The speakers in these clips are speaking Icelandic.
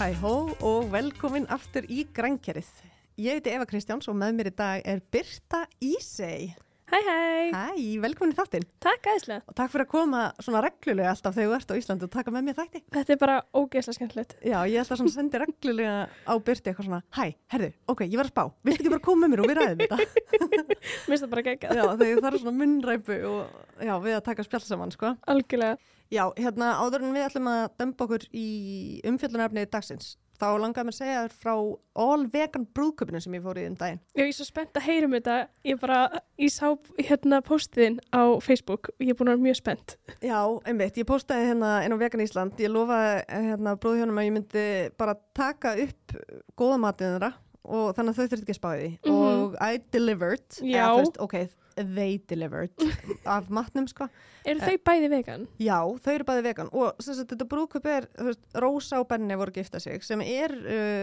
Hæ hó og velkomin aftur í Grænkerið. Ég heiti Eva Kristjáns og með mér í dag er Birta Ísey. Hæ. Hæ, velkomin í þáttinn. Takk æðislega. Og takk fyrir að koma svona reglulega alltaf þegar þú ert á Íslandi og taka með mér þætti. Þetta er bara ógeðslega skemmtilegt. Já, ég ætla svona að sendi reglulega á Birti eitthvað svona, hæ, herðu, ok, ég var að spá, viltu ekki bara koma með mér og við ræðum þetta? Mér finnst það bara geggjað. Já, þegar það er svona munnræpu og já, við að taka spjall saman, sko. Algjörlega. Já, hérna áður en við ætlum að dömba okkur í umfjöllunarefni dagsins. Þá langaði mér að segja þér frá all vegan brúðkaupinu sem ég fór í daginn. Ég er svo spennt að heyra þetta. Ég sá postiðinn á Facebook og ég er búin að vera mjög spennt. Já, einmitt. Ég postaði hérna inn á Vegan Ísland. Ég lofaði hérna brúðhjónum að ég myndi bara taka upp góða matinn þeirra og þannig að þau þurfti ekki að spá því. Og I delivered. Já. They delivered af matnum, sko. Eru þau bæði vegan? Já, þau eru bæði vegan og sem sagt, þetta brúðkaup er, Rósa og Benni voru að gifta sig sem er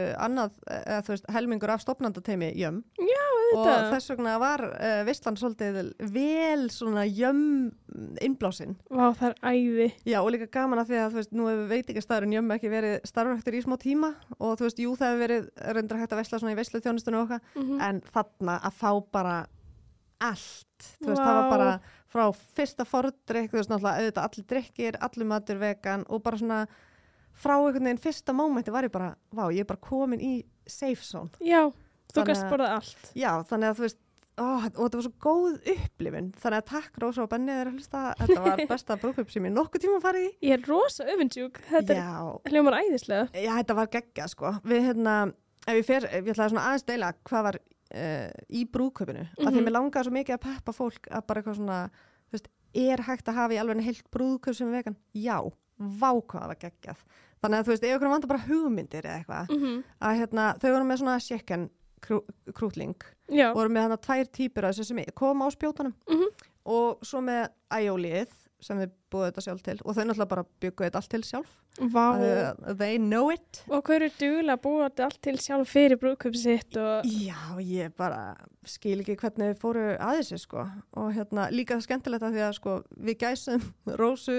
helmingur af stofnandateimi Jömm. Já, þetta. Og þess vegna var veislan svolítið vel svona Jömm innblásinn. Vá, það er æði. Já, og líka gaman að því að nú hefur veitingastæðurinn Jömm ekki verið starfræktur í smá tíma og jú, það hefur verið reyndar hægt að veisla svona í veisluþjónustunni og okkar, en þarna að fá bara allt, það var bara frá fyrsta fordrykk, náttúrulega auðvitað allir drykkir, allir matur vegan og bara svona frá einhvern veginn fyrsta mómenti var ég bara, ég er bara komin í safe zone. Já, þú gast borðað allt. Já, þannig að og þetta var svo góð upplifun, þannig að takk Rósa og Benni þeirra hlusta, þetta var besta brúðkaup sem ég nokkuð tíma farið í. Ég er rosa öfundsjúk, þetta hljómar æðislega. Já, þetta var geggjað, sko. Við ef ég ætlaði svona aðeins deila hvað var í brúðkaupinu, af því mér langaði svo mikið að peppa fólk að bara eitthvað svona, er hægt að hafa í alveg heilt brúðkaup sem vegan? Já, vá hvað það var geggjað. Þannig að ef ykkur vantar bara hugmyndir eða eitthvað, að þau voru með svona chicken krútling, voru með 2 típur af þessu sem koma á spjótunum og svo með aioliið sem þau búið þetta sjálf til og þau náttúrulega bara bygguðu þetta allt til sjálf. Vá. They know it. Og hver er dugulega að búið þetta allt til sjálf fyrir brúðkaup sitt og... Já, ég bara skil ekki hvernig við fóru að þessu, sko. Og líka skemmtilegt að því að, sko, við gæsum Rósu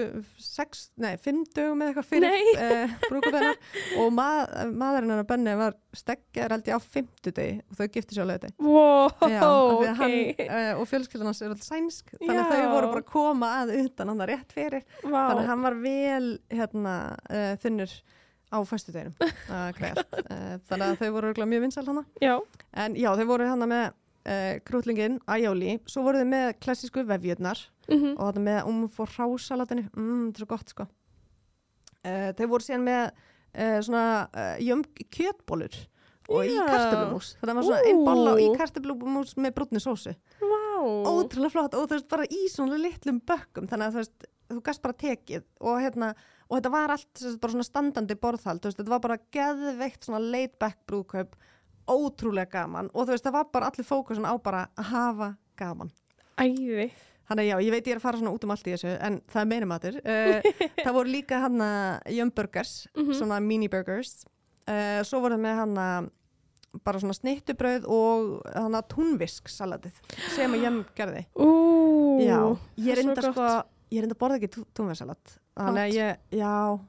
5 dögum eða eitthvað fyrir brúðkaupina og maðurinn hennar Benni var steggjar held ég á 5. degi og þau giftu sér á laugardegi. Wow, já, hann, og fjölskyldan hans er alltaf sænsk, þannig að þau voru bara að koma að utan hann rétt fyrir. Wow. Þannig að hann var vel þunnur á föstudeginum þannig að þau voru mjög vinsæl hana. Já. En já, þau voru hana með krútlingin, aioli, svo voru þau með klassísku vefjurnar og þetta með fór hrásalatinu, þetta er svo gott, sko. Þau voru síðan með svona kjötbólur og í kartöflumús, þetta var svona ein bolla í kartöflumús með brúnni sósu. Ótrúlega flott og bara í svona litlum bökkum, þannig að þú gast bara tekið og þetta var allt bara svona standandi borðhald, þetta var bara geðveikt svona laid back brúðkaup, ótrúlega gaman og það var bara allir fókusin á bara að hafa gaman. Æði. Þannig já, ég veit ég er að fara svona út allt í þessu, en það er meiri matur. Það voru líka Yum Burgers, svona mini burgers, svo voru það með bara svona snittubrauð og túnvisk salatið sem að Yum gerði. Já, ég er enda að borða ekki túnvisksalat. Þannig að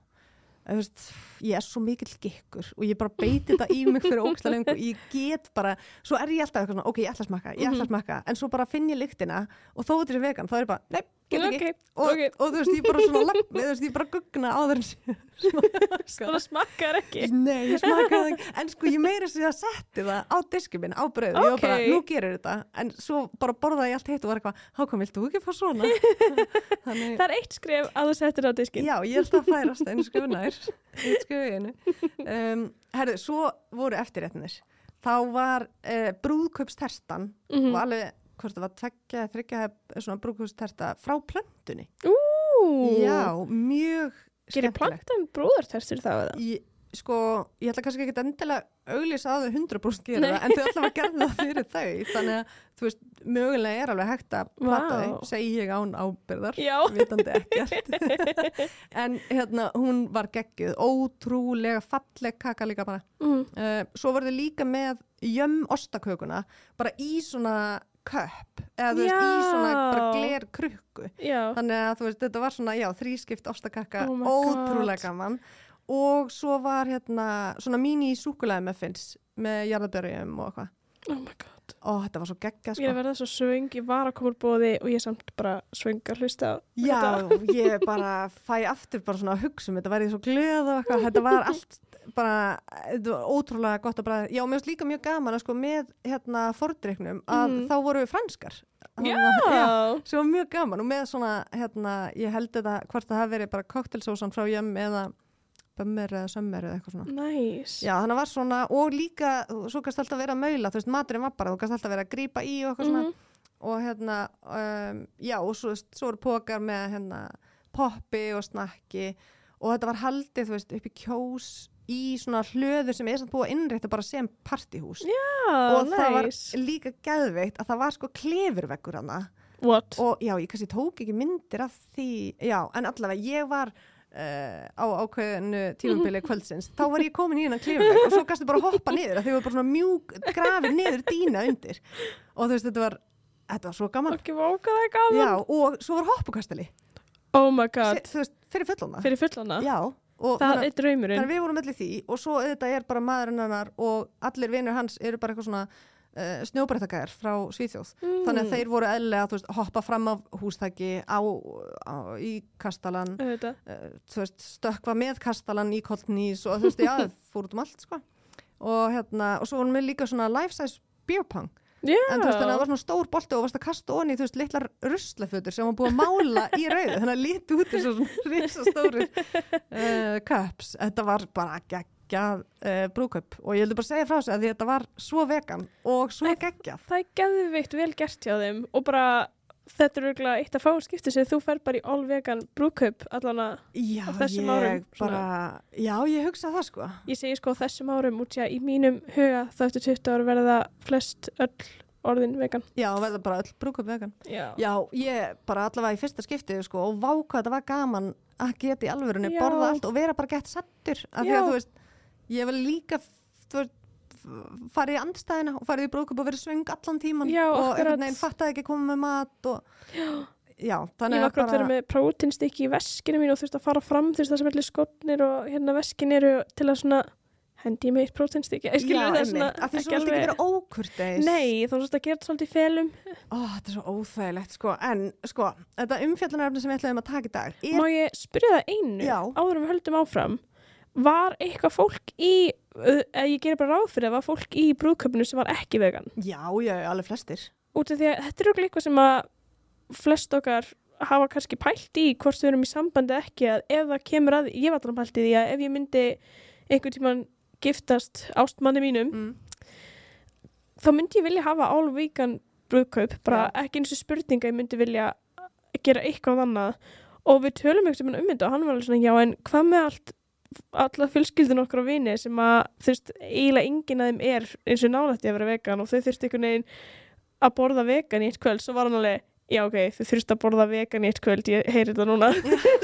ég er svo mikill gikkur og ég bara beiti þetta í mig fyrir ógeðslega lengi og ég get bara, svo er ég alltaf eitthvað svona, ok, ég ætla að smakka, en svo bara finn ég lyktina og þó þetta er vegan, þá er ég bara, nei, get ekki. Og ég bara svona ég bara gugna á þeirn Svona smakkaður ekki? Nei, ég smakkaði ekki, en sko ég meira sér að setti það á diskinn minn, á brauð, ég var bara, nú gerir þetta, en svo bara borðaði ég allt heitt og var eitthvað, Hákon, viltu ekki fá svona? Þannig... Það er 1 skref að þú settir á diskinn. Já, ég held að færast einu skref nær, 1 skref í einu. Herðu, svo voru eftirréttinir. Þá var brúðkaupstertan og alveg, hvort það var 2-3 svona brúðkaupsterta frá plöntunni. Já, mjög skemmtilegt. Gerir plöntan brúðarterstur þá eða? Ég ætla kannski ekki endilega auglýsa á þau 100% gera það, en þau ætla að gera það fyrir þau, þannig að mögulega er alveg hægt að plata þau, segi ég án ábyrðar, vitandi ekkert. En hún var geggjuð, ótrúlega falleg kaka líka bara. Svo voru þau líka með Yum ostakökuna, bara í svona köpp, eða í svona bara glerkrukku. Þannig að þetta var svona, 3-skipt ostakaka, ótrúlega gaman. og svo var svona mini súkkulaði muffins með jarðarberjum og eitthvað. Oh my god. Þetta var svo geggjað, sko. Ég verða svo svöng, ég var að koma úr boði og ég samt bara svöng að hlusta á Já, ég bara fæ aftur bara svona að hugsa þetta var ég svo glöð og eitthvað, þetta var allt bara, þetta var ótrúlega gott að bræða. Já, mér finnst líka mjög gaman að sko með fordrykknum að þá voru franskar. Já, sem var mjög gaman og með svona, ég held þetta, hvort það hafi verið bara koktelsósan frá Yum eða Bömmir eða Sömmir eða eitthvað svona. Nice. Já, þannig var svona, og líka, svo kannski alltaf vera að maula, þú veist, maturinn var bara, þú kannski alltaf vera að grípa í og eitthvað svona, og já, og svo eru pókar með poppi og snakki, og þetta var haldið, þú veist, upp í Kjós í svona hlöður sem samt búið að innrétta bara sem partíhús. Já, og það var líka geðveikt að það var sko klefurveggur hana. What? Og já, ég kannski tók ekki myndir af því, já, en allavega, ég var á ákveðinu tímabili kvöldsins, þá var ég komin í hennan klifvegg og svo gæstu bara hoppa niður að þau var bara svona mjúk grafið niður dýna undir og þú veist, þetta var svo gaman. Ekki váka það gaman. Já, og svo var hoppukastali. Oh my god. Þú veist, fyrir fullana. Fyrir fullana? Já. Það draumurinn. Þannig við vorum allir því og svo þetta bara maðurinn hennar og allir vinir hans eru bara eitthvað svona snjóbrettagæðar frá Svíþjóð. Þannig að þeir voru eðlilega að hoppa fram af hústæki í kastalan, þú veist, stökkva með kastalan í kollnís og þú veist, já, fór út allt, sko. Og svo vorum við líka svona life-size beer pong. Yeah. En þú veist, þannig að það var svona stór bolti og varst að kasta onni, þú veist, litlar ruslafötur sem var búið að mála í rauðu, þannig að líti út í svona risastóru cups. Þetta var bara geggjað brúðkaup og ég vildi bara segja frá þessu að þetta var svo vegan og svo geggjað. Það geðveikt vel gert hjá þeim og bara þetta er örugglega eitt af fáum skipti sem þú fer bara í all vegan brúðkaup allan á þessum árum. Já, ég hugsa það, sko. Ég segi sko þessum árum út í mínum huga þá eftir 20 ára verða flest öll orðin vegan. Já, verða bara öll brúðkaup vegan. Já, ég bara allavega í fyrsta skipti, sko, og vá hvað þetta var gaman að geta í alvörunni, borða allt og vera bara gett settur af því að þú veist, ég vil líka farið í andstæðina og farið í brúðkaup og verið svöng allan tíman og einhvern veginn fattaði ekki að koma með mat og já, þannig ég var bara verið með prótínstykki í veskinu mín og þurfti að fara fram þess að sem allir skotnir og veskin eru til að svona hendi ég með eitt prótínstykki. Já, einmitt, að því svo vilti ekki vera ókurteis. Nei, þá svolítið að gera svolítið í felum. Þetta er svo óþægilegt, sko. En, sko, þetta umfjöllunarefni sem við ætlaðum að taka í dag. Má ég spyrja það einu áður við höldum áfram? Var eitthvað fólk ég gerir bara ráð fyrir að var fólk í brúðkaupinu sem var ekki vegan? Já, alveg flestir. Út af því að þetta er okkur eitthvað sem að flest okkar hafa kannski pælt í hvort við erum í sambandi ekki að ef það kemur að, ég var alveg pælt í því að ef ég myndi einhvern tímann giftast ástmanni mínum þá myndi ég vilja hafa all vegan brúðkaup, bara ekki eins og spurninga ég myndi vilja gera eitthvað annað og við tölum eitthvað þetta og hann var alveg svona, já en hvað með alla fjölskyldun okkar á vini sem að þú veist, eiginlega enginn af þeim er eins og nálætti að vera vegan og þau þurfti einhvern veginn að borða vegan í eitt kvöld, svo var hann alveg, já ok, þau þurfti að borða vegan í eitt kvöld, ég heyri þetta núna.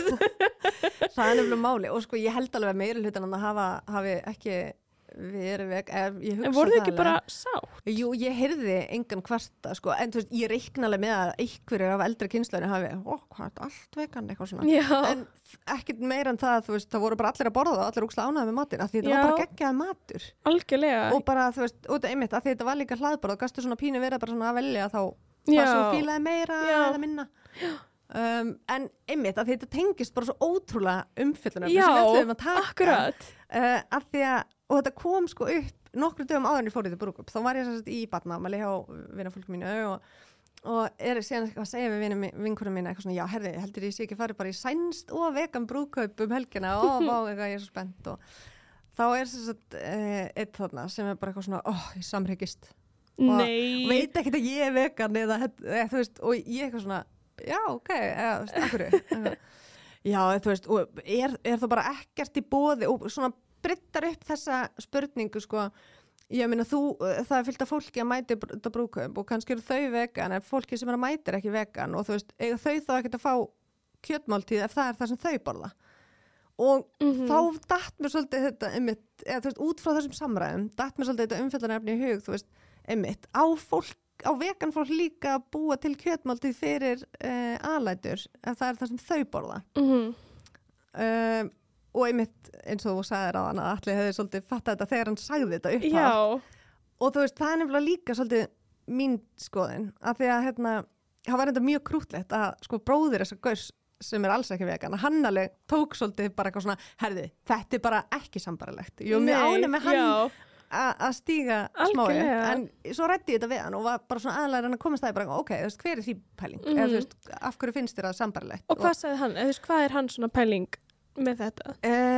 Það er nefnilega máli og sko ég held alveg að meiri hlutan að hafi ekki verið vegan, en voru þau ekki bara sátt? Jú, ég heyrði engan kvarta, sko, en þú veist, ég reiknaði með að einhverjir af eldri kynslunni hafi, hvað er allt vegan, eitthvað svona. Já. En ekkert meira en það, þú veist, það voru bara allir að borða og allir úkslega ánægði með matinn, af því þetta var bara geggjaði matur. Algjörlega. Og bara, þú veist, út af einmitt, af því þetta var líka hlaðborð og gastu svona pínu verið bara svona að velja þá það sem fílaði meira eða minna. En einmitt, af því þetta tengist bara svo ótrúlega umfyllunar sem við ætlum að taka. Akkurat. Af því að, og þetta kom sko upp nokkru dögum áður en ég fór í þetta brúðkaup, þá var ég sérst í barnaafmæli hjá vinafólki mínu og síðan að segja við vinkonum mína eitthvað svona, já herði, heldur ég sé ekki farið bara í sænskt og vegan brúðkaup helgina og vá, eitthvað, ég er svo spennt og þá er sérst eitt þarna sem er bara eitthvað svona, ég samhryggist og veit ekkert að ég er vegan eða þú veist, og ég eitthvað svona já, ok, akkur já, þú veist, og er það bara ekkert í boði og svona bryttar upp þessa spurningu, sko, ég meina það er fyllt af fólki að mæti þetta brúðkaup og kannski eru þau vegan en fólki sem er að mæti ekki vegan og þú veist, eiga þau þá ekkert að fá kjötmáltíð ef það er það sem þau borða og þá datt mér svolítið þetta einmitt, eða þú veist, út frá þessum samræðum datt mér svolítið þetta umfjallarefni í hug, þú veist, einmitt, á vegan fólk líka að búa til kjötmáltíð fyrir alætur ef það er það sem þau borða og einmitt eins og þú sagðir á hann að Atli hefði svolítið fattað þetta þegar hann sagði þetta upphátt. Já. Og þú veist, það er nefnilega líka svolítið mín skoðun, að því að það var enda mjög krútlegt að sko bróðir þessa gaurs sem er alls ekki vegan, hann alveg tók svolítið bara eitthvað svona, herði, þetta er bara ekki sambarlegt. Jú, mér ánum með hann að stíga smái, en svo rætti ég þetta við hann og var bara svona aðlega að komast það bara, ok, þú veist, hver er því pæling? Eða þú veist, af hverju finnst þér það sambarlegt? Og hvað sagði hann? Eða þú veist, hvað er hann svona pæling með þetta?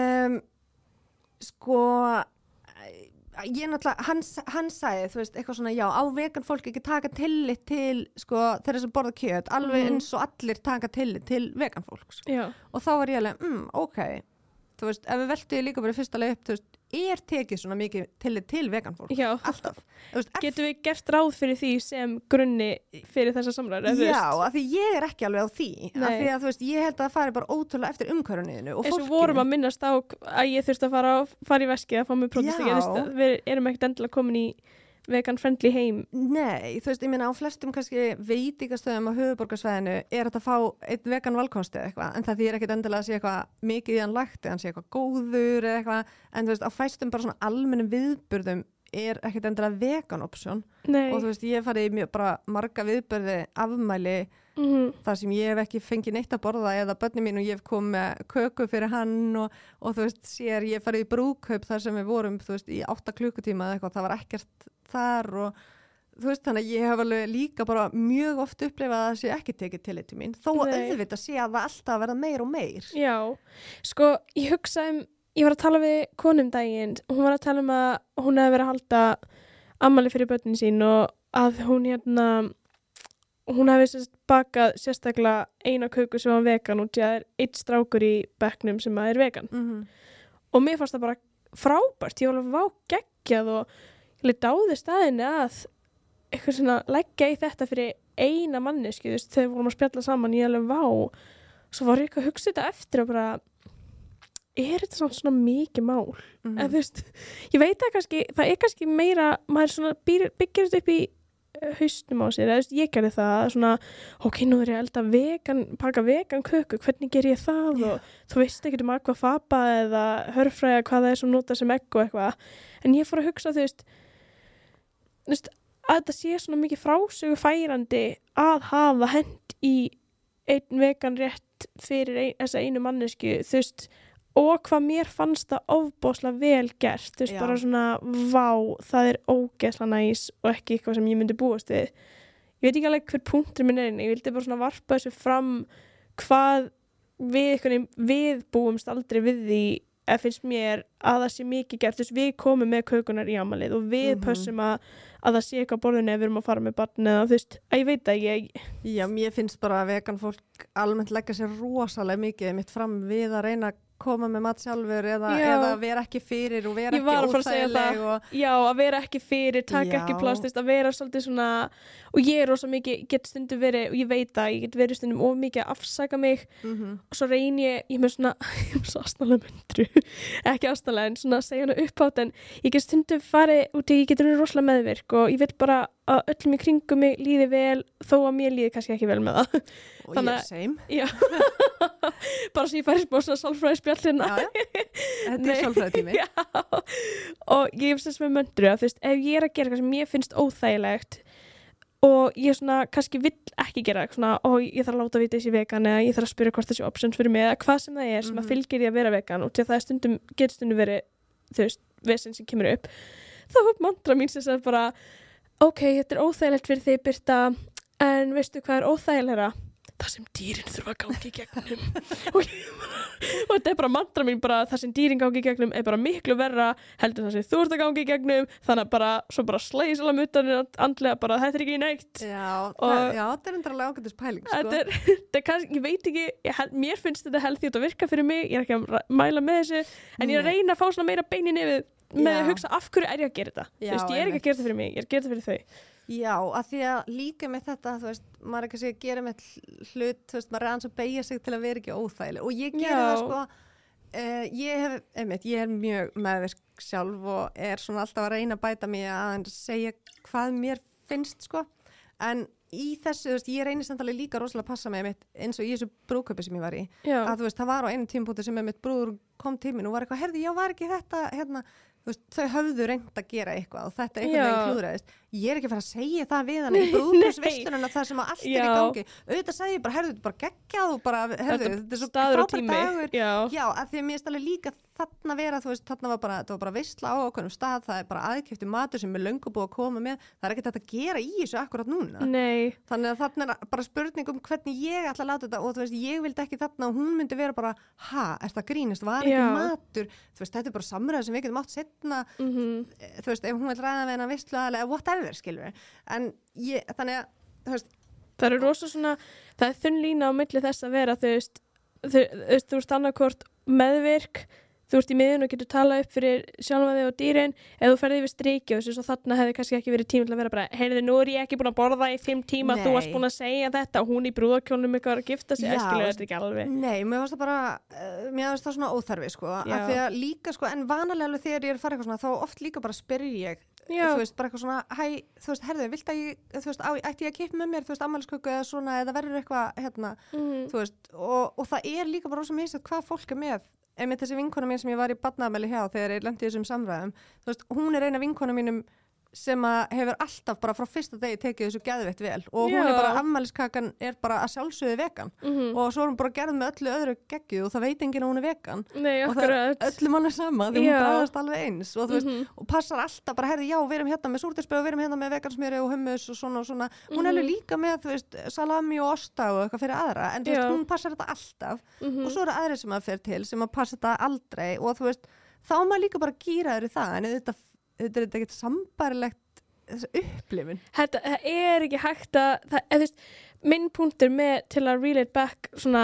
Sko, ég náttúrulega, hann sagði, þú veist, eitthvað svona, já, á vegan fólk ekki taka tillit til, sko, þeirra sem borða kjöt, alveg eins og allir taka tillit til vegan fólks. Já. Og þá var ég alveg, ok, þú veist, ef við veltum líka bara fyrsta leið upp, þú veist, er tekið svona mikið tillit til vegan fólk? Já. Alltaf. Getum við gert ráð fyrir því sem grunni fyrir þessa samræður? Já, af því ég er ekki alveg á því. Af því að, þú veist, ég held að það fari bara ótrúlega eftir umhverfniðinu og fólkinu. Eins og vorum að minnast á að ég þurfti að fara í veskið að fá mig prótistagerist. Við erum ekkert endilega komin í vegan-friendly heim. Nei, þú veist, ég meina á flestum kannski veitingastöðum á höfuðborgarsvæðinu er þetta að fá einn vegan valkosti eða eitthvað, en það þýðir ekkert endilega að sé eitthvað mikið í hann lagt, eða hann sé eitthvað góður eða eitthvað, en þú veist, á fæstum bara svona almennum viðburðum er ekkert endilega vegan option. Nei. Og þú veist, ég farið í mjög bara marga viðburði afmæli þar sem ég hef ekki fengið neitt að borða eða börnin mín og ég hef komið með köku fyrir hann og þú veist, ég farið í brúðkaup þar sem við vorum, þú veist, í 8 klukkutíma eða eitthvað, það var ekkert þar og þú veist, þannig að ég hef alveg líka bara mjög oft upplifað að það sé ekki tekið tillit til mín, þó að auðvitað sé að það alltaf að verða meir og meir. Já, sko, ég var að tala við konum daginn, hún var að tala um að hún hefði verið að halda afmæli fyrir börnin sín og að hún hefði bakað sérstaklega eina köku sem var vegan og það er einn strákur í bekknum sem er vegan. Og mér fannst það bara frábært, ég var alveg vágeggjað og ég dáði staðinni að eitthvað svona leggja í þetta fyrir eina mannesku, þú veist, þegar við vorum að spjalla saman, ég alveg svo var ég eitthvað að hugsa þetta eftir og bara, er þetta svona mikið mál? En þú veist, ég veit að það er kannski meira, maður svona byggir þetta upp í hausnum á sér, eða þú veist, ég gerði það svona, ok, nú er ég að elda paka vegan köku, hvernig ger ég það og þú veist ekkert um aquafaba eða hörfræða hvað það er sem nota sem egg og eitthvað, en ég fór að hugsa, þú veist, að þetta sé svona mikið frásögu færandi að hafa hent í einn vegan rétt fyrir þessa einu mannesku, þú veist, og hvað mér fannst það ofbóðslega vel gert, þú veist, bara svona vá, það er ógeðslega næs og ekki eitthvað sem ég myndi búast við. Ég veit ekki alveg hver punktur minn er, ég vildi bara svona varpa þessu fram hvað við búumst aldrei við því, eða finnst mér að það sé mikið gert, þú veist, við komum með kökunar í afmælið og við pössum að það sé eitthvað á borðinu ef við erum að fara með barn eða þú veist, að ég veit að Já, mér finnst bara að vegan fólk almennt leggja sér rosalega mikið mitt fram við að reyna að koma með mat sjálfur eða vera ekki fyrir og vera ekki óþægileg Já, að vera ekki fyrir, taka ekki pláss, að vera svolítið svona, og ég er rosa mikið, get stundum verið, og ég veit að ég get verið stundum of mikið að afsaka mig og svo reyni ég með svona svo astanlega myndru, ekki astanlega en svona segja hana uppátt, en ég get stundum farið út í, ég get verið rosalega meðvirk og ég vil bara að öllum í kringum mig líði vel þó að mér líði kannski ekki vel með það og ég er same bara svo ég færi smá svona sálfræðispjallina þetta er sálfræðitími og ég hef þess með möndru að þú veist, ef ég er að gera eitthvað sem ég finnst óþægilegt og ég svona kannski vill ekki gera svona, og ég þarf að láta vita þessi vegan eða ég þarf að spyrja hvort þessi options fyrir mig eða hvað sem það er sem að fylgir því að vera vegan og til að það getur stundum verið, þú veist, vesen sem kemur upp, þá var mantra mín sem sagði bara, ok, þetta er óþægilegt fyrir þig Birta, en veistu hvað er óþægilegra? Það sem dýrin þurfa að gangi í gegnum og þetta er bara mantra mín, bara það sem dýrin gangi í gegnum er bara miklu verra heldur það sem þú ert að gangi í gegnum, þannig að bara svo bara slæsala mutanir andlega bara þetta er ekki neitt þetta er undrarlega ágætis pæling sko. þetta er kannski, ég veit ekki mér finnst þetta healthy að virka fyrir mig, ég er ekki að mæla með þessu en ég er að reyna að fá svona meira bein í nefið með að hugsa af hverju er ég að gera þetta þú veist, ég er ekki að gera þetta fyrir mig, ég er að gera þetta fyrir þau Já, að því að líka með þetta, þú veist, maður er ekki að gera með hlut, þú veist, maður er aðeins að beygja sig til að vera ekki óþægileg og ég gera það sko, ég er mjög meðvirk sjálf og er svona alltaf að reyna að bæta mig að segja hvað mér finnst sko, en í þessu, þú veist, ég reynir samt alveg líka rosalega að passa með mitt eins og í þessu brúðkaupi sem ég var í, Já. að þú veist, það var á einum tímpúti sem mitt brúður kom til mín og var eitthvað, herði, já, var ekki þetta, hérna, þú veist, þau höfðu reynt að gera eitthvað og þetta einhvern veginn klúðraðist. Ég er ekki að fara að segja það við hann í brúðkaupsveislunina þar sem að allt er í gangi. Auðvitað segi ég bara, herðu, þetta er bara geggjað og bara, herðu, þetta er svo frábær dagur. Já, að því að mér er alveg líka þarna vera, þú veist, þarna var bara veisla á ákveðnum stað, það er bara aðkeyptur matur sem er löngu búið að koma með, það er ekkert hægt að gera í þessu akkurat núna. Nei. Þannig að þarna er bara spurning hvernig ég ætla að láta þetta og þú veist, ég vildi ekki þarna og hún myndi vera bara, er það grínist, var ekki matur, þú veist, þetta er bara samræður sem við getum átt setna, þú veist, ef hún vil ræða við hennar veisluaðilega, whatever, skilur við. En þannig að, þú veist, það er rosa svona, það er þunn lína á milli þess að vera, þú veist annarkvort meðvirk, þú ert í miðun og getur talað upp fyrir sjálfa þig og dýrin, eða þú ferði yfir striki og svo þarna hefði kannski ekki verið tíma til að vera bara, heyrðu, nú er ég ekki búin að borða í 5 tíma, þú varst búin að segja þetta og hún í brúðarkjólnum eitthvað var að gifta sig, skilur þetta ekki alveg. Nei, mér finnst það bara, mér finnst það svona óþarfi, sko, af því að líka, sko, en vanalega alveg þegar ég er að fara eitthvað svona, þá oft líka bara spyr ég, þú veist, bara eitthvað svona, þú veist, herðu, vilt að ég, þú veist, ætti ég að kippa með mér, þú veist, afmælisköku eða svona, eða verður eitthvað, hérna, þú veist, og það er líka bara rosa misjafnt hvað fólk er með. Einmitt þessi vinkona mín sem ég var í barnaafmæli hjá þegar ég lenti í þessum samræðum, þú veist, hún er eina vinkona mínum sem að hefur alltaf bara frá fyrsta degi tekið þessu geðveitt vel og hún er bara, afmæliskakan er bara að sjálfsögðu vegan og svo er hún bara gerð með öllu öðru geggju og það veit enginn að hún er vegan. Nei, og það er öllum hann er sama því hún bræðast alveg eins og þú veist, og passar alltaf bara, herði, já, við erum hérna með súrdeigsbrauð og við erum hérna með vegansmjöri og hummus og svona, hún er alveg líka með, þú veist, salami og osta og eitthvað fyrir aðra, en þú veist, hún passar þetta alltaf og svo eru aðrir sem að fer til sem að passa þetta aldrei og þú veist, þá er maður líka bara gíraður í það, en þetta er ekkert sambærilegt þessu upplifun. Það er ekki hægt að, minn punktur með til að relate back svona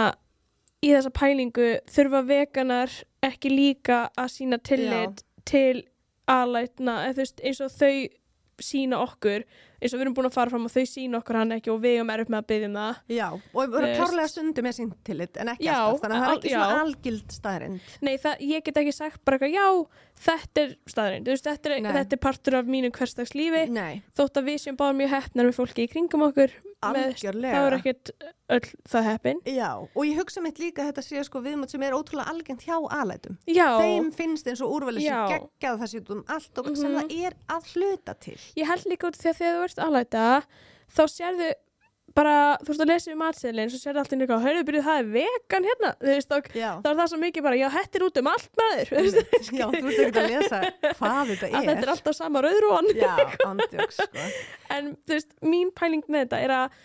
í þessa pælingu þurfa veganar ekki líka að sýna tillit til alætna, eins og þau sýna okkur, eins og við erum búin að fara fram og þau sýna okkur hann ekki og við erum upp með að biðja það. Já, og við erum klárlega stundum með sín tillit en ekki alltaf, þannig að það er ekki svona algild staðreind. Nei, ég get ekki sagt bara eitthvað, já, þetta er staðreind, þetta er partur af mínu hversdagslífi, þótt að við séum bara mjög heppnar við fólki í kringum okkur, algjörlega. Það er ekkert öll það heppin. Já, og ég hugsa mitt líka að þetta sé sko viðmót sem er ótrúlega algengt hjá alætum. Já. Þeim finnst eins og úrvalið sér geggjað það sér allt og sem það er að hluta til. Ég held líka út þegar þú ert alæta, þá sérðu bara, þú veist að lesa við matseðlinn, svo sérðu alltaf eitthvað, hörðu, byrjuð, það er vegan hérna, þú veist, þá er það svo mikið bara, já, þetta er út allt maður. Já, þú veist ekki að lesa hvað þetta er. Að þetta er alltaf sama rauðrúan. Já, andjóks, sko. En, þú veist, mín pæling með þetta er að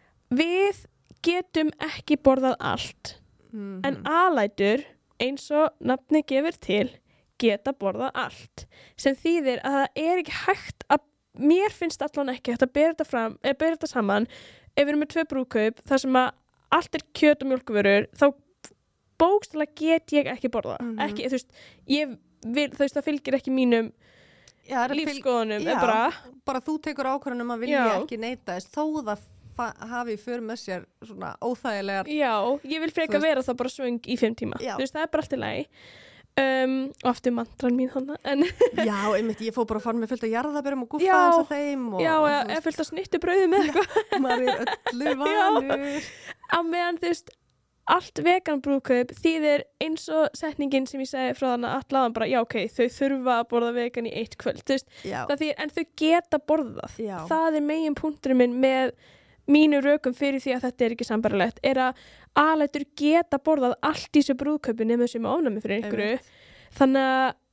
við getum ekki borðað allt, en alætur, eins og nafni gefur til, geta borðað allt, sem þýðir að það er ekki hægt að, mér finnst allan ekki hægt að bera þetta saman, ef við erum með 2 brúðkaup þar sem að allt er kjöt og mjólkurvörur þá bókstaflega get ég ekki borða ekki, þú veist, það fylgir ekki mínum lífsskoðunum bara þú tekur ákvörðunum að vilja ekki neita þess þó það hafi fyrir með sér svona óþægilegar ég vil freka vera það bara svöng í 5 tíma þú veist, það er bara allt í lagi og aftur mantran mín þannig já, einmitt, ég fór bara að fara með fullt af jarðaberum og guffa eins og þeim eða fullt af snittubrauði með eitthvað maður er öllu vanur á meðan þú veist allt vegan brúðkaup þýðir eins og setningin sem ég segi frá þannig að allan bara, já ok, þau þurfa að borða vegan í 1 kvöld þú veist, það þýðir, en þau geta borðað það er megin punkturinn minn með mínu rökum fyrir því að þetta er ekki sambarlegt er að alætur geta borðað allt í þessu brúðkaupi nema sem ofnæmi fyrir einhverju þannig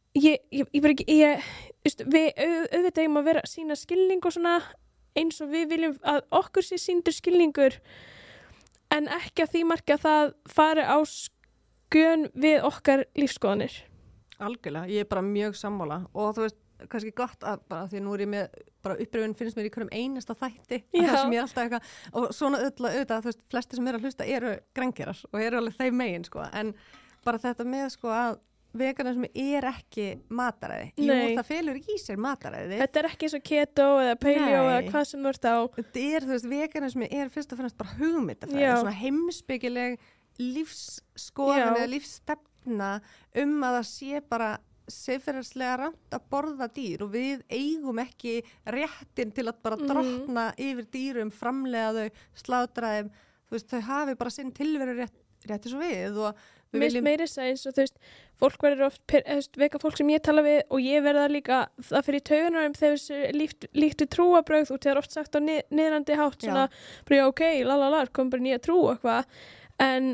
að við auðvitað eigum að vera sína skilning og svona eins og við viljum að okkur sé sýndur skilningur en ekki að því marki að það fari á skjön við okkar lífsskoðanir. Algjörlega, ég er bara mjög sammála og þú veist kannski gott að bara því nú er ég með bara upprifun finnst mér í hverjum einasta þætti það sem ég er alltaf eitthvað og svona auðvitað þú veist flesti sem eru að hlusta eru grængerar og eru alveg þeim megin sko en bara þetta með sko að veganismi er ekki mataræði jú það felur ekki í sér mataræði þetta er ekki eins og keto eða paleo eða hvað sem þú ert á þetta er þú veist veganismi er fyrst og fremst bara hugmyndafræði svona heimspekileg lífsskoðun eða lífsstefna að það sé bara siðferðislega rangt að borða dýr og við eigum ekki réttin til að bara drottna yfir dýrum, framleiða þau, slátra þeim, þú veist, þau hafi bara sinn tilveru rétti svo við og við viljum... Mér meiri sæns og þú veist, fólk verður oft, veka fólk sem ég tala við og ég verða líka, það fyrir taugunarum þegar þessu líkt við trúabrögð og það er oft sagt á niðrandi hátt svona, bara ok, lalala, kom bara nýja trú og eitthvað, en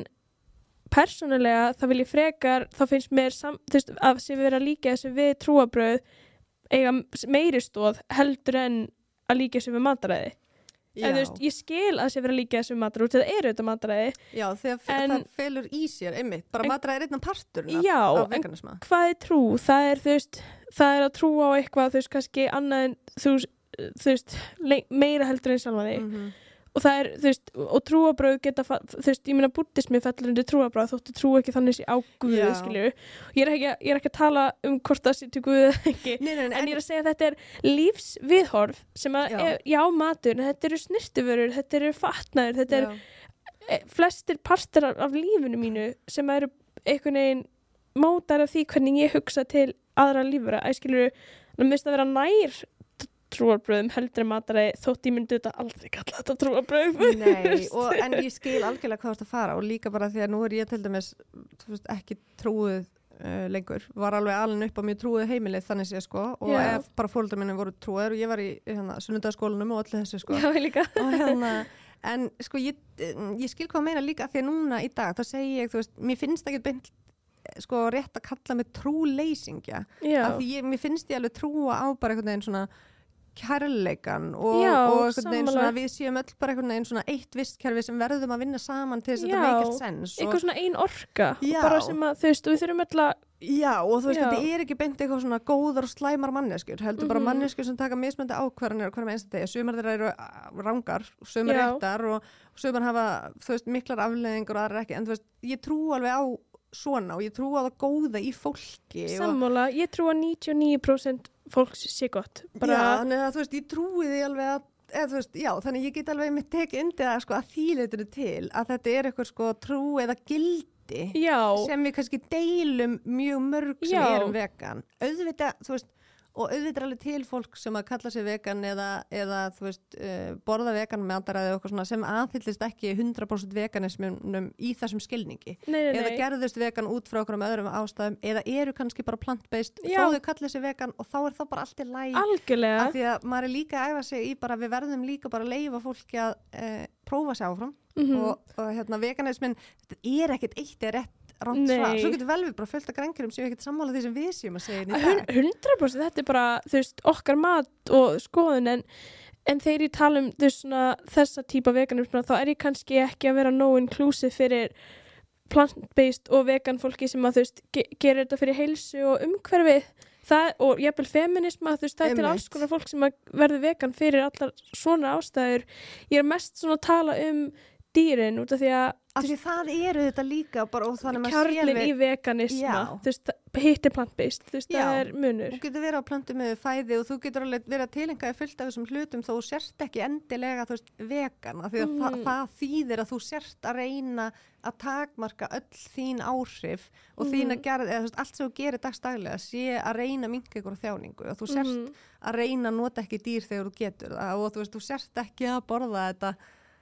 persónulega það vil ég frekar, þá finnst mér þú veist, að sem við vera líka þessu við trúabröð eiga meiri stóð heldur en að líka þessu við mataræði. En þú veist, ég skil að sem vera líka þessu mataræði, það eru þetta mataræði. Já, þegar það felur í sér, einmitt, bara mataræði er einnig parturinn af veganisma. Já, hvað er trú? Það er, þú veist, það er að trúa á eitthvað, þú veist, kannski annað en þú veist, meira heldur en sjálfa þig. Og það er, þú veist, og trúabröð geta, þú veist, ég meina búddismi fellur undir trúabröð, þóttu trú ekki þannig sé á Guði, skilju. Ég er ekki að tala um hvort það sé til Guði eða ekki, en ég er að segja að þetta er lífsviðhorf sem að, matur, þetta eru snyrtivörur, þetta eru fatnaður, þetta er flestir partar af lífinu mínu sem eru einhvern veginn mótar af því hvernig ég hugsa til aðra lífura, skilju, það mist að vera nær trúarbröðum heldur en mataræði þótt ég myndi þetta aldrei kalla þetta trúarbröð. Nei, en ég skil algjörlega hvað þú ert að fara og líka bara því að nú er ég til dæmis ekki trúið lengur, var alveg alveg upp á mjög trúið heimilið þannig sé sko og ef bara foreldrar minni voru trúið og ég var í sunnudagaskólanum og öllu þessu sko. Já, líka. Og en sko ég skil hvað meina líka því að núna í dag þá segi ég, þú veist, mér finnst ekki beint sko rétt að kalla mig trúleysingja af því mér finnst ég alveg trúa á bara einhvern veginn svona kærleikan og einhvern veginn svona við séum öll bara einhvern veginn svona eitt vistkerfi sem verðum að vinna saman til þess að þetta make sense. Eitthvað svona ein orka bara sem að þú veist, við þurfum öll að og þú veist, þetta er ekki beint eitthvað svona góðar og slæmar manneskjur, heldur bara manneskjur sem taka mismöndi ákvarðanir á hverjum einsta degi, sumar þeirra eru rangar, sumar réttar og sumar hafa, þú veist, miklar afleiðingar og aðrar ekki, en þú veist, ég trú alveg á svona og ég trú á það góða í fólki. Sammála, ég trú að 99% fólks sé gott. Já, þannig að þú veist, ég trúi því alveg að, þú veist, þannig ég get alveg mitt tekið undir það sko að þýleitinu til að þetta er eitthvað sko trú eða gildi sem við kannski deilum mjög mörg sem erum vegan. Auðvitað, þú veist, og auðvitað alveg til fólk sem að kalla sig vegan eða þú veist, borða vegan með andaræði og eitthvað svona sem aðhyllist ekki 100% veganismunum í þessum skilningi. Eða gerðust vegan út frá okkur öðrum ástæðum eða eru kannski bara plant-based þó þau kalla sig vegan og þá er það bara allt í lagi. Algjörlega. Af því að maður er líka að æfa sig í bara, við verðum líka bara að leyfa fólki að prófa sig áfram og veganismin, þetta er ekkert eitt eða rétt rátt svar. Svo getur vel við bara fullt af grænkerum sem við ekkert sammála því sem við séum að segja í dag. 100%, þetta er bara, þú veist, okkar mat og skoðun en þegar ég tala um þessa típa veganism þá er ég kannski ekki að vera no inclusive fyrir plant-based og vegan fólki sem að þú veist, gerir þetta fyrir heilsu og umhverfið. Og jafnvel feminisma, þú veist, það er til alls konar fólk sem að verður vegan fyrir allar svona ástæður. Ég er mest svona að tala um dýrin út af því að það eru þetta líka bara og þannig að kjarlinn í veganisma, þú veist, hitt er plant-based, þú veist, það er munur. Þú getur verið á plantu með fæði og þú getur alveg verið að tilengaði fullt af þessum hlutum þó þú sérst ekki endilega, þú veist, vegan af því að það þýðir að þú sérst að reyna að takmarka öll þín áhrif og þín að gera, eða þú veist, allt sem þú gerir dagstaglega sé að reyna að minnka ykkur á þjáningu og þú sérst að reyna að nota ekki dýr þegar þú getur það og þú veist, þú sérst ekki að borða þetta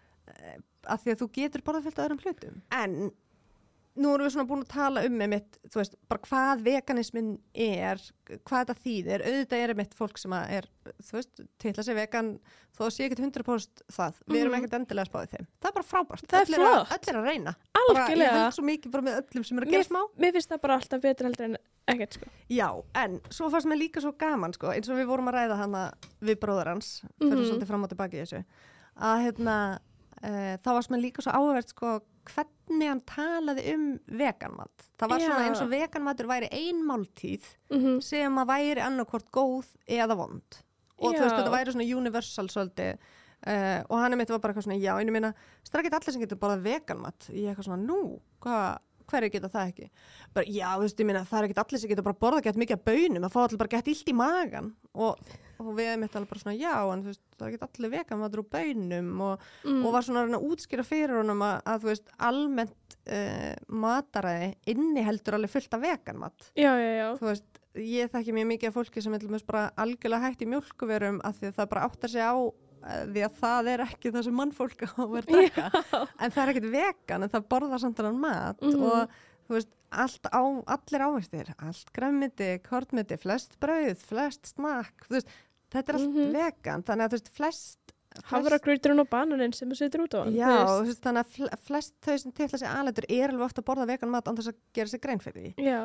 af því að þú getur borðað fullt af öðrum hlutum. En nú erum við svona búin að tala mitt, þú veist, bara hvað veganismin er, hvað þetta þýðir. Auðvitað er mitt fólk sem er, þú veist, titla sig vegan, þó sé ekkert 100% það. Við erum ekkert endilega að spáði þeim. Það er bara frábært. Það er flott. Öll er að reyna. Algjörlega. Ég held svo mikið bara með öllum sem er að gera smá. Mér finnst það bara alltaf betur heldur en ekkert, sko. Já, en svo fannst mér líka svo gaman, sko, eins og við vorum að ræða hana við bróður hans, fyrir svolítið fram og tilbaki í þessu, að þá varst mér líka svo áhugavert sko hvernig hann talaði veganmat. Það var svona eins og veganmatur væri ein máltíð sem að væri annarkvort góð eða vond. Og þú veist, þetta væri svona universal svolítið og hann mitt var bara eitthvað svona, einu minna, það er ekki allir sem getur borðað veganmat. Ég eitthvað svona, hverju geta það ekki? Bara, þú veist, ég minna, það er ekki allir sem getur bara borðað gett mikið af baunum, það fá allir bara gett illt í magan og við mitt alveg bara svona, en þú veist, það er ekki allir veganmatur úr baunum og var svona að útskýra fyrir honum að þú veist, almennt mataræði inniheldur alveg fullt af veganmat. Já. Þú veist, ég þekki mjög mikið af fólki sem er bara algjörlega hætt í mjólkuverum af því að það bara áttar sig á því að það ekki það sem mannfólk á að vera að drekka en það ekkert vegan en það borðar samt annan mat og þú veist, allir ávextir, allt grænmeti, kornmeti, flest brauð, flest snakk, þú veist, þetta allt vegan, þannig að þú veist, flest hafragrauturinn og bananinn sem þú setur út á hann. Já, þú veist, þannig að flest þau sem til þessi aðlætur alveg ofta að borða vegan mat án þess að gera sig grein fyrir því. Já.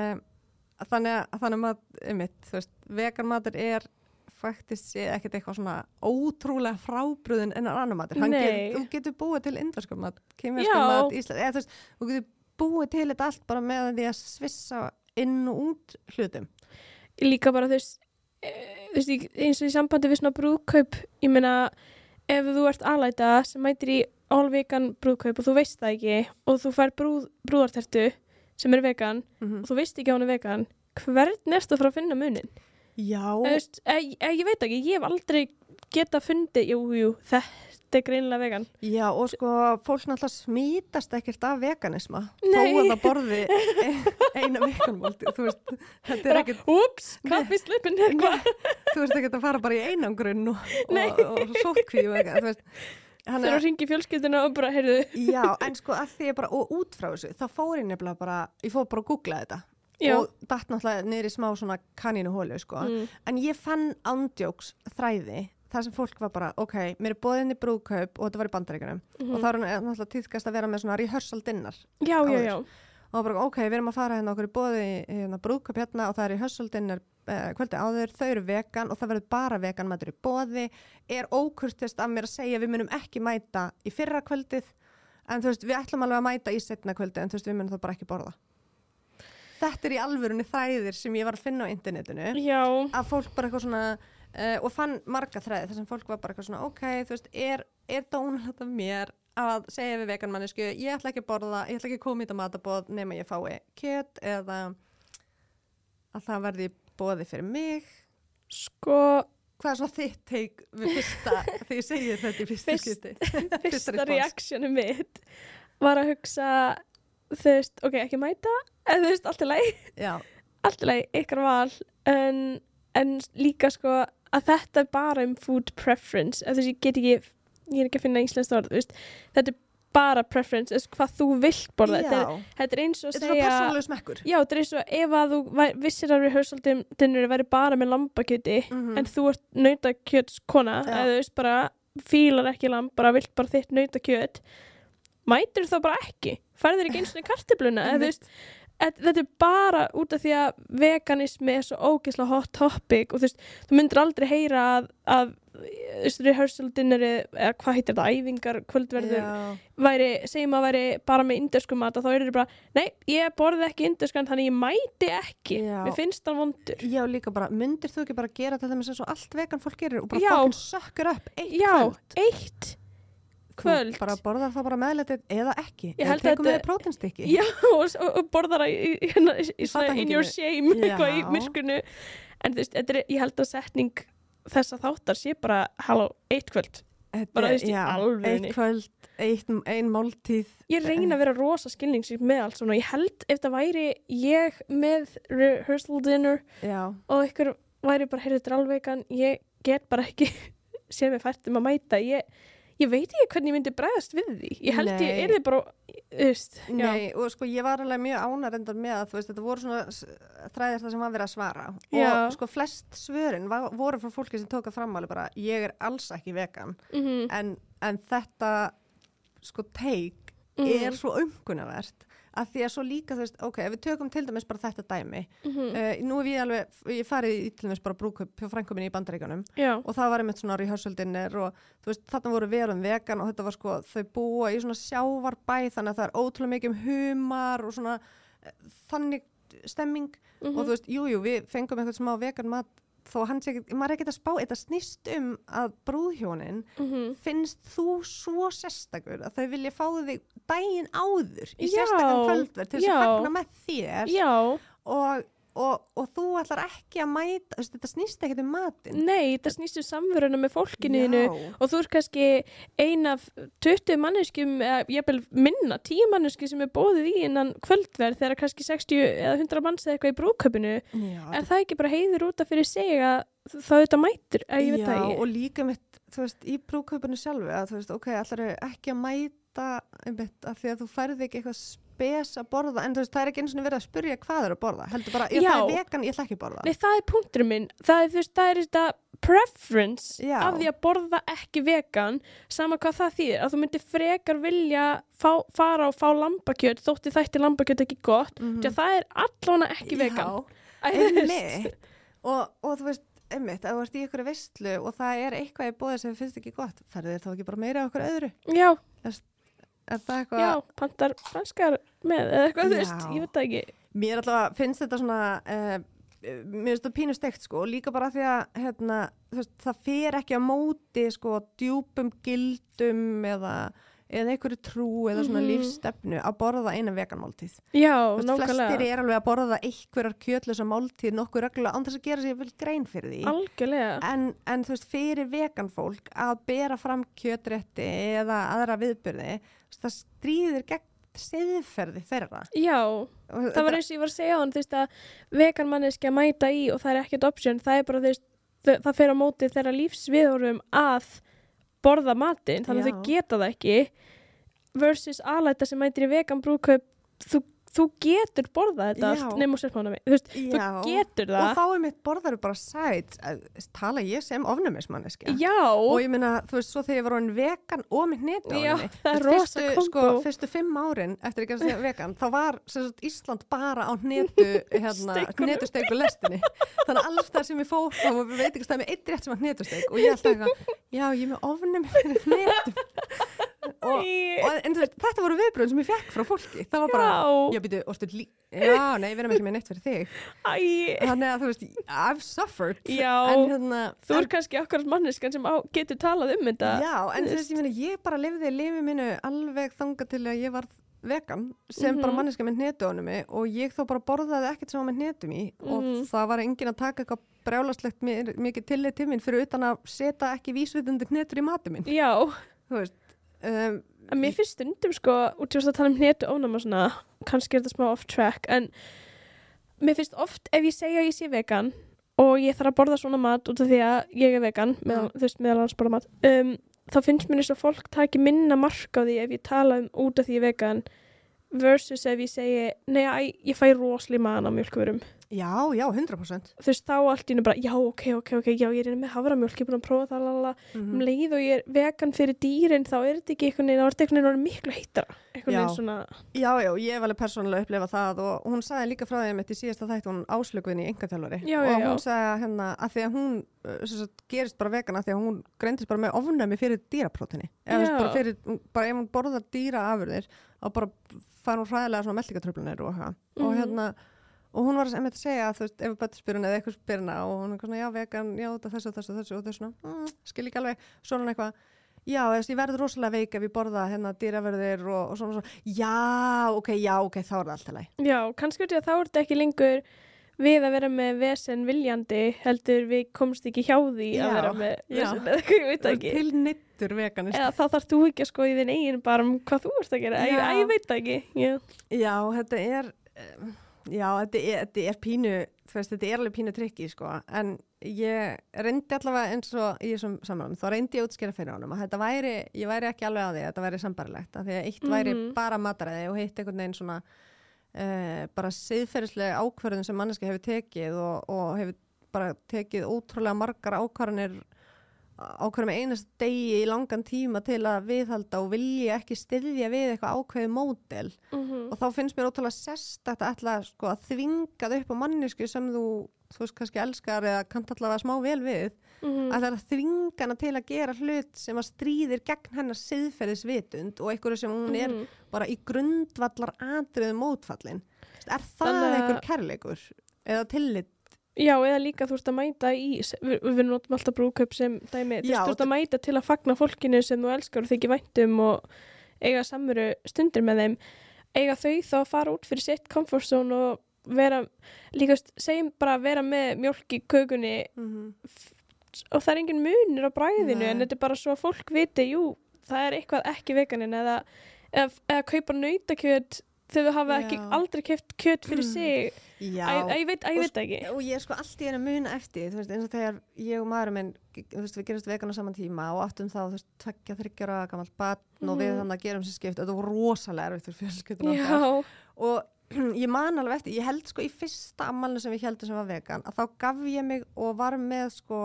Þannig að þú veist, vegan matur faktist sé ekkert eitthvað svona ótrúlega frábrugðin en annar matur. Þú getur búið til indverskum mat, kínverskum mat, íslensk, þú veist, þú getur búið til þetta allt bara með því að svissa inn og út hlutum. Líka bara þú veist, eins og í sambandi við svona brúðkaup, ég meina ef þú ert alæta sem mætir í all vegan brúðkaup og þú veist það ekki og þú fær brúðartertu sem vegan og þú veist ekki að hún vegan, hvernig ertu að fara að finna munin? Já. Ég veit ekki, ég hef aldrei getað fundið, jú, þetta greinilega vegan. Já, og sko, fólk náttúrulega smítast ekkert af veganisma. Þó að það borði eina veganmáltíð, þú veist, þetta ekkert... Úps, kaffi slippin eitthvað. Þú veist ekkert að fara bara í einangrun og sótkvíu eitthvað, þú veist. Þegar þú hringi fjölskylduna og bara, heyrðu. Já, en sko, að því ég bara, og út frá þessu, þá fór ég nefnilega bara, ég fór bara að googla þetta. Já. Og datt náttúrulega niður í smá svona kanínuhólu, sko. En ég fann ándjóks þræði þar sem fólk var bara, ok, mér boðið inn í brúðkaup og þetta var í Bandaríkjunum og þá náttúrulega tíðkast að vera með svona rehearsal dinner. Já. Og bara, ok, við erum að fara okkur í boði í brúðkaup og það er rehearsal dinner kvöldi áður, þau eru vegan og það verður bara vegan matur í boði, ókurteist af mér að segja við munum ekki mæta í fyrra kvöldið, en þú veist, við ætlum alveg að mæta í seinna kvöldi, en þú veist, við munum þá bara ekki borða. Þetta í alvörunni þræðir sem ég var að finna á internetinu. Já. Að fólk bara eitthvað svona og fann marga þræði þar sem fólk var bara eitthvað svona ok, þú veist, er dónalegt af mér að segja við veganmannesku ég ætla ekki að borða, ég ætla ekki að koma í þetta matarboð nema ég fái kjöt eða að það verði boði fyrir mig. Sko, hvað er svona þitt teik við fyrsta þegar ég segi þetta í fyrsta skipti? Fyrsta reaksjónu mitt var að hugsa þú veist, ok, ekki mæta en þú veist, allt í lagi. Já. Allt í lagi, ykkar val en líka sko að þetta bara food preference, að þess ég er ekki að finna íslenskt orð, veist, þetta bara preference, hvað þú vilt borða. Þetta er eins og að segja... Þetta er svona persónulegur smekkur. Já, þetta er eins og ef að þú vissir að rehearsal dinner væri bara með lambakjöti en þú ert nautakjötskona, eða þú veist bara fílar ekki lamb, bara vilt bara þitt nautakjöt, mætir þá bara ekki. Færðir ekki eins og kartöfluna, eða þú veist... Þetta er bara út af því að veganismi er svo ógeðslega hot topic og þú veist, þú myndir aldrei heyra að rehearsal dinneri eða hvað heitir þetta, æfingar, kvöldverður væri, segjum að væri bara með indverskum mat og þá er þetta bara, nei, ég borði ekki indverskan þannig ég mæti ekki, mér finnst það vondur. Já, líka bara, myndir þú ekki bara gera þetta með eins og allt vegan fólk gerir og bara fucking sökkur upp eitt kvöld? Já, eitt kvöld. Þú bara borðar það bara meðlætið eða ekki. Ég held að tekum við próteinstykki. Já, og borðar það in your shame eitthvað í myrkrinu. En þú veist, ég held að setning þessa þáttar sé bara, halló, eitt kvöld. Bara þú veist, í alvegni. Eitt kvöld, ein máltíð. Ég reyna að vera rosa skilningsrík með allt svona. Ég held ef það væri ég með rehearsal dinner og ykkur væri bara, heyrðu, þetta er alvegan, ég get bara ekki sé mig fært að mæta. Ég veit ekki hvernig ég myndi bregðast við því. Ég held ég yrði bara, Nei, og sko ég var alveg mjög ánægð með að þú veist, þetta voru svona þræðir það sem var verið að svara. Og sko flest svörin voru frá fólki sem tók að fram alveg bara, ég er alls ekki vegan. En þetta sko teik er svo umkunnavert. Að því að svo líka, þú veist, ok, ef við tökum til dæmis bara þetta dæmi, nú hef ég farið í til dæmis bara brúðkaup hjá frænku minni í Bandaríkjunum og það var einmitt svona rehearsal dinner og þú veist, þarna voru við vegan og þetta var sko, þau búa í svona sjávarbæ þannig að það er ótrúlega mikið humar og svona þannig stemming og þú veist, jú, við fengum eitthvað smá vegan mat þó maður er ekki að spá, þetta snýst að brúðhjónin finnst þú svo sérstakur að þau vilja fá þig daginn áður í sérstakann kvöldverð til þess að fagna með þér og og þú ætlar ekki að mæta, þetta snýst ekki matinn. Nei, þetta snýst samveruna með fólkinu og þú kannski ein af 20 manneskjum, eða minna 10 manneskjum sem boðið í innan kvöldverð þegar kannski 60 eða 100 manns eða eitthvað í brúðkaupinu. Er það ekki bara heiður út af fyrir sig að þá þetta mætir? Ég veit það ekki. Og líka mitt, þú veist, í brúðkaupinu sjálfu að þú veist, ætlar ekki að mæta einmitt af því að þú færði ekki eitthvað spes að borða, en þú veist, það er ekki eins og verið að spyrja hvað er að borða, heldur bara, það er vegan, ég ætla ekki að borða. Nei, það er punkturinn minn, það er þetta preference af því að borða ekki vegan, sama hvað það þýðir, að þú myndir frekar vilja fara og fá lambakjöt, þótti þætti lambakjöt ekki gott, því að það er allavega ekki vegan. Einmitt, og þú veist, einmitt, að þú ert í ykkur veislu og það er eitthvað í boði sem finnst ekki gott, ferðir þá ekki bara meira á okkur öðru? Já. Er það eitthvað? Já, pantar franskar með eða eitthvað, þú veist, ég veit það ekki. Mér allavega finnst þetta svona, mér finnst þetta pínu steikt sko, líka bara því að þú veist, það fer ekki á móti sko djúpum gildum eða einhverju trú eða svona lífsstefnu að borða eina veganmáltíð. Já, nákvæmlega. Flestir er alveg að borða einhverjar kjötlausa máltíð nokkuð reglulega án þess að gera sér vel grein fyrir því. Algjörlega. En þú veist, fyrir veganfólk að bera fram kjötrétti eða aðra viðburði, það stríðir gegn siðferði þeirra. Já, það var eins og ég var að segja á hann, þú veist að veganmanneski að mæta í og það er ekkert option, það er bara þú veist, það fer á móti þeirra lífsviðhorfum að borða matinn, þannig að þau geta það ekki versus alæta sem mætir í vegan brúðkaup, þú getur borðað þetta allt nema sérfána mig, þú veist, þú getur það og þá mitt borðar bara sæt tala ég sem ofnæmismanneskja og ég meina, þú veist, svo þegar ég var orðin vegan og mitt netofnæmi það er rosa kombo fyrstu 5 árin eftir ekki að segja vegan, þá var sagt, Ísland bara á netusteiku lestinni, þannig að alls það sem ég fór, þá veit ekki að með eitt rétt sem var netusteik og ég alltaf eitthvað, já, ég er með ofnæmi fyrir netum en þetta voru viðbröð sem ég fekk frá fólki, það var bara nei, við erum ekki með neitt fyrir þig þannig að þú veist, I've suffered þú er kannski akkurat manneskan sem getur talað þetta en þú veist, ég bara lifði lífið mínu alveg þangað til að ég var vegan sem bara manneska með hnetuónumi og ég þó bara borðaði ekkert sem var með hnetum í og það var enginn að taka eitthvað brjálastlegt mikið tillit til mín fyrir utan að setja ekki vísvitandi hnetur í matinn minn þú veist mér finnst stundum sko út í að tala hnetu ónama svona, kannski er þetta smá off track en mér finnst oft ef ég segja að ég sé vegan og ég þarf að borða svona mat út af því að ég er vegan þú veist, meðal annars borða mat þá finnst mér eins og fólk taki minna mark á því ef ég tala út af því ég er vegan versus ef ég segi nei, ég fæ rosalega maðan á mjólkurvörum Já, 100%. Þú veist, þá allt í hennu bara, já, ok, já, ég er með haframjólk, ég er búin að prófa það, leið og ég er vegan fyrir dýrin, þá er þetta ekki einhvern veginn miklu heitara. Svona... Já, ég hef alveg persónulega upplifað það og hún sagði líka frá því í síðasta þætti, hún Áslökuðin í einkaþjálfari og hún sagði hérna að því að hún gerist bara vegan að því að hún greindist bara með ofnæmi fyrir dýrapróteini. Bara ef hún borðar dýraafurðir, þá bara fær hún hræðilega svona meltingartruflanir og hérna og hún var að segja að þú veist, ef bætti spyruna eða eitthvað spyruna og hún er svona, já, vegan, já, þessu og það er svona, skil ekki alveg, svona eitthvað, já, ég verður rosalega veik ef ég borða hérna dýraverðir og svona, já, ok, þá er það alltaf leið. Já, kannski þá er þetta ekki lengur við að vera með vesen viljandi, heldur við komst ekki hjá því að vera með vesen eða eitthvað, ég veit ekki. Til neittur veganist. Eða þá þarf þú ekki að skoða í þinn eigin bara hvað þú ert að gera, ég veit ekki. Já, þetta er pínu, þú veist, þetta er alveg pínu trikki, sko, en ég reyndi allavega eins og í þessum samræðum, þá reyndi ég útskýra fyrir honum að ég væri ekki alveg að því að þetta væri sambarlegt, af því að eitt væri bara mataræði og hitt einhvern veginn svona bara siðferðislega ákvörðun sem manneski hefur tekið og hefur bara tekið ótrúlega margar ákvarðanir á hverjum einast degi í langan tíma til að viðhalda og vilja ekki styðja við eitthvað ákveðið módel og þá finnst mér ótrúlega sérstakt að ætla sko, að þvinga það upp á mannesku sem þú veist kannski elskar eða kannt allavega smá vel við að það er að þvinga hana til að gera hlut sem að stríðir gegn hennar siðferðisvitund og einhverju sem hún er bara í grundvallar atriðu mótfallin. Er það einhver kærleikur eða tillit? Já, eða líka þú ert að mæta í, við notum alltaf brúðkaup sem dæmi, þú ert að mæta til að fagna fólkinu sem þú elskar og þykir væntum og eiga samveru stundir með þeim, eiga þau þá að fara út fyrir sitt comfort zone og vera líka, segjum bara vera með mjólk í kökunni og það engin munur á bragðinu en þetta bara svo að fólk viti, jú, það eitthvað ekki veganin eða kaupa nautakjöt þegar þau hafa ekki aldrei keypt kjöt fyrir sig. Ég veit ekki. Og ég allt í einu muna eftir, þú veist, eins og þegar ég og maðurinn minn, þú veist, við gerum vegan á saman tíma og áttum þá, þú veist, 2-3 ára gamalt barn og við þannig að gerum sér skipt og þetta var rosalega erfitt fyrir fjölskylduna okkar. Og ég man alveg eftir, ég held sko í fyrsta afmælinu sem við heldum sem var vegan, að þá gaf ég mig og var með sko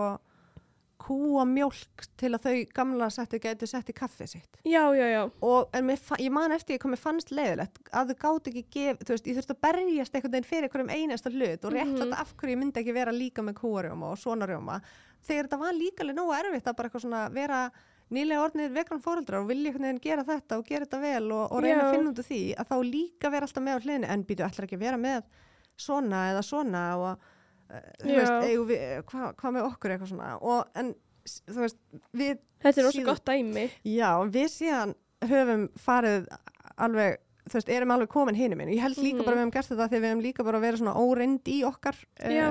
kúamjólk til að þau gamla gætu sett í kaffið sitt. Já. Og ég man eftir hvað mér fannst leiðilegt að þau gátu ekki gefið, þú veist, ég þurfti að berjast einhvern veginn fyrir hverjum einasta hlut og réttlæta af hverju ég myndi ekki vera líka með kúarjóma og svona rjóma. Þegar þetta var líka alveg nógu erfitt að bara eitthvað svona vera nýlega orðnir vegan foreldrar og vilja einhvern veginn gera þetta og gera þetta vel og reyna að finna út úr því að þá líka vera alltaf með á hliðinni en býtu ætlar ekki að vera með svona eða svona og þú veist, hvað með okkur eitthvað svona en þú veist, við þetta rosa gott dæmi. Já, við síðan höfum farið alveg, þú veist, erum alveg komin hinum inn. Ég held líka bara við höfum gert þetta þegar við höfum líka bara verið svona óreind í okkar